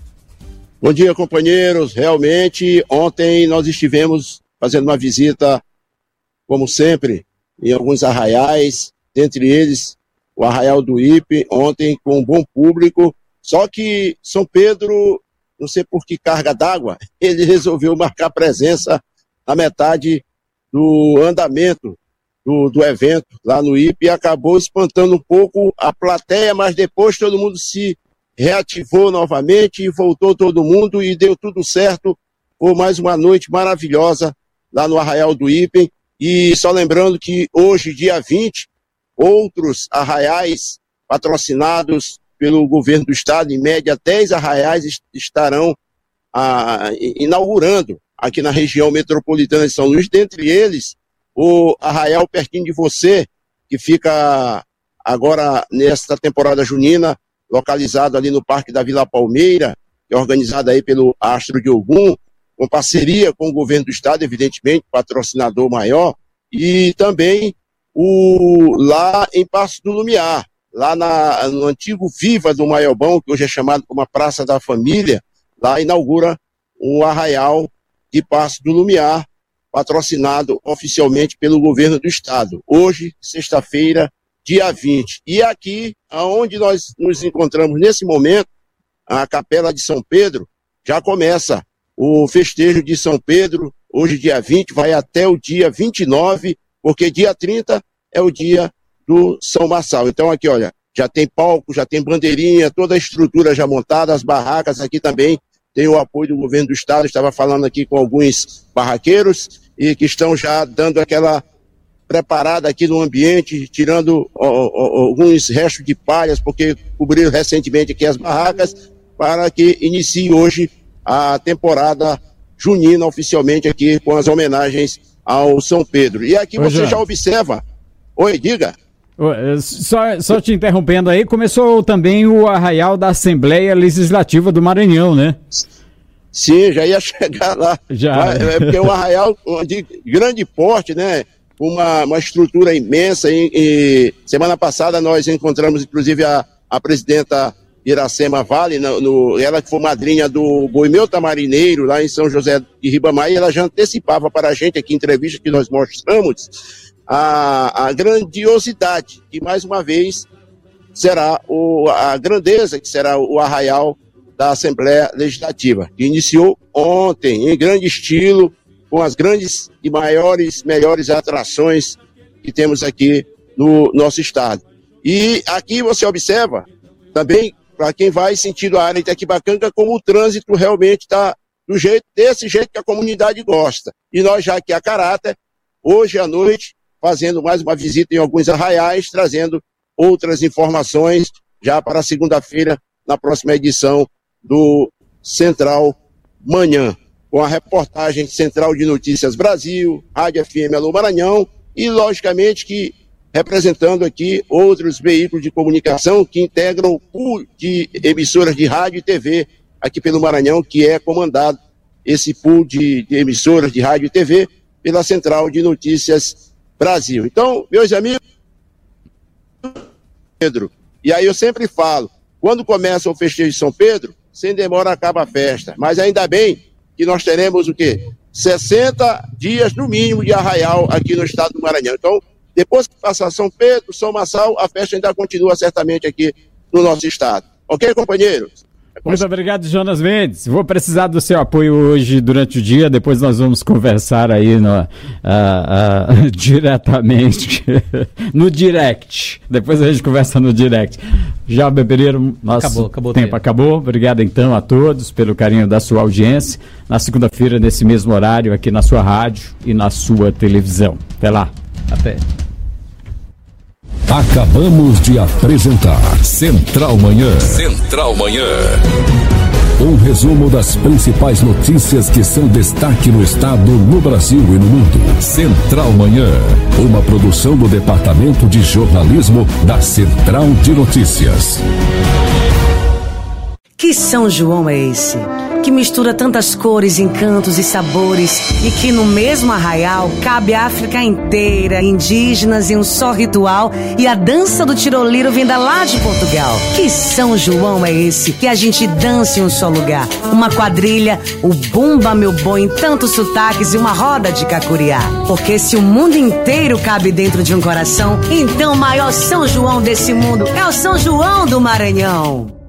S12: Bom dia, companheiros. Realmente, ontem nós estivemos fazendo uma visita, como sempre, em alguns arraiais, dentre eles o Arraial do Ipe, ontem com um bom público. Só que São Pedro, não sei por que carga d'água, ele resolveu marcar presença na metade do andamento Do, do evento lá no I P E, e acabou espantando um pouco a plateia, mas depois todo mundo se reativou novamente e voltou todo mundo e deu tudo certo. Foi mais uma noite maravilhosa lá no Arraial do I P E. E só lembrando que hoje, dia vinte, outros arraiais patrocinados pelo governo do estado, em média dez arraiais estarão ah, inaugurando aqui na região metropolitana de São Luís, dentre eles o Arraial Pertinho de Você, que fica agora nesta temporada junina, localizado ali no Parque da Vila Palmeira, que é organizado aí pelo Astro de Ogum, com parceria com o governo do estado, evidentemente, patrocinador maior, e também o, lá em Passo do Lumiar, lá na, no antigo Viva do Maiobão, que hoje é chamado como a Praça da Família, lá inaugura um arraial de Passo do Lumiar, patrocinado oficialmente pelo governo do estado. Hoje, sexta-feira, dia vinte. E aqui, onde nós nos encontramos nesse momento, a Capela de São Pedro, já começa o festejo de São Pedro, hoje dia vinte, vai até o dia vinte e nove, porque dia trinta é o dia do São Marçal. Então aqui, olha, já tem palco, já tem bandeirinha, toda a estrutura já montada, as barracas aqui também tem o apoio do governo do estado. Estava falando aqui com alguns barraqueiros e que estão já dando aquela preparada aqui no ambiente, tirando ó, ó, alguns restos de palhas, porque cobriram recentemente aqui as barracas, para que inicie hoje a temporada junina oficialmente aqui com as homenagens ao São Pedro. E aqui Oi, você João. já observa... Oi, diga.
S2: Só, só te interrompendo aí, começou também o Arraial da Assembleia Legislativa do Maranhão, né?
S12: Sim, já ia chegar lá. Já. É porque é um arraial de grande porte, né? Uma, uma estrutura imensa. E, e semana passada nós encontramos, inclusive, a, a presidenta Iracema Vale, no, no, ela que foi madrinha do Boi Meu Tamarineiro, lá em São José de Ribamar, e ela já antecipava para a gente aqui em entrevista que nós mostramos a, a grandiosidade, que mais uma vez será o, a grandeza que será o arraial da Assembleia Legislativa, que iniciou ontem em grande estilo, com as grandes e maiores, melhores atrações que temos aqui no nosso estado. E aqui você observa também, para quem vai sentido a área de Itaquibacanga, como o trânsito realmente está do jeito, desse jeito que a comunidade gosta. E nós já aqui a caráter, hoje à noite, fazendo mais uma visita em alguns arraiais, trazendo outras informações já para segunda-feira, na próxima edição do Central Manhã. com a reportagem Central de Notícias Brasil, Rádio F M Alô Maranhão e, logicamente, que representando aqui outros veículos de comunicação que integram o pool de emissoras de rádio e T V aqui pelo Maranhão, que é comandado, esse pool de, de emissoras de rádio e T V, pela Central de Notícias Brasil. Então, meus amigos, Pedro, e aí eu sempre falo, quando começa o festejo de São Pedro, sem demora acaba a festa, mas ainda bem que nós teremos o quê? sessenta dias no mínimo de arraial aqui no estado do Maranhão. Então, depois que passar São Pedro, São Marçal, a festa ainda continua certamente aqui no nosso estado. Ok, companheiros?
S2: Muito obrigado, Jonas Mendes. Vou precisar do seu apoio hoje durante o dia, depois nós vamos conversar aí no, uh, uh, diretamente, no direct. Depois a gente conversa no direct. Já, Bebereiro, nosso acabou, acabou tempo, tempo acabou. Obrigado então a todos pelo carinho da sua audiência. Na segunda-feira, nesse mesmo horário, aqui na sua rádio e na sua televisão. Até lá. Até.
S1: Acabamos de apresentar Central Manhã.
S10: Central Manhã.
S1: Um resumo das principais notícias que são destaque no estado, no Brasil e no mundo. Central Manhã. Uma produção do Departamento de Jornalismo da Central de Notícias.
S13: Que São João é esse? Que mistura tantas cores, encantos e sabores e que no mesmo arraial cabe a África inteira, indígenas em um só ritual e a dança do tiroliro vinda lá de Portugal. Que São João é esse? Que a gente dança em um só lugar. Uma quadrilha, o bumba meu boi em tantos sotaques e uma roda de cacuriá. Porque se o mundo inteiro cabe dentro de um coração, então o maior São João desse mundo é o São João do Maranhão.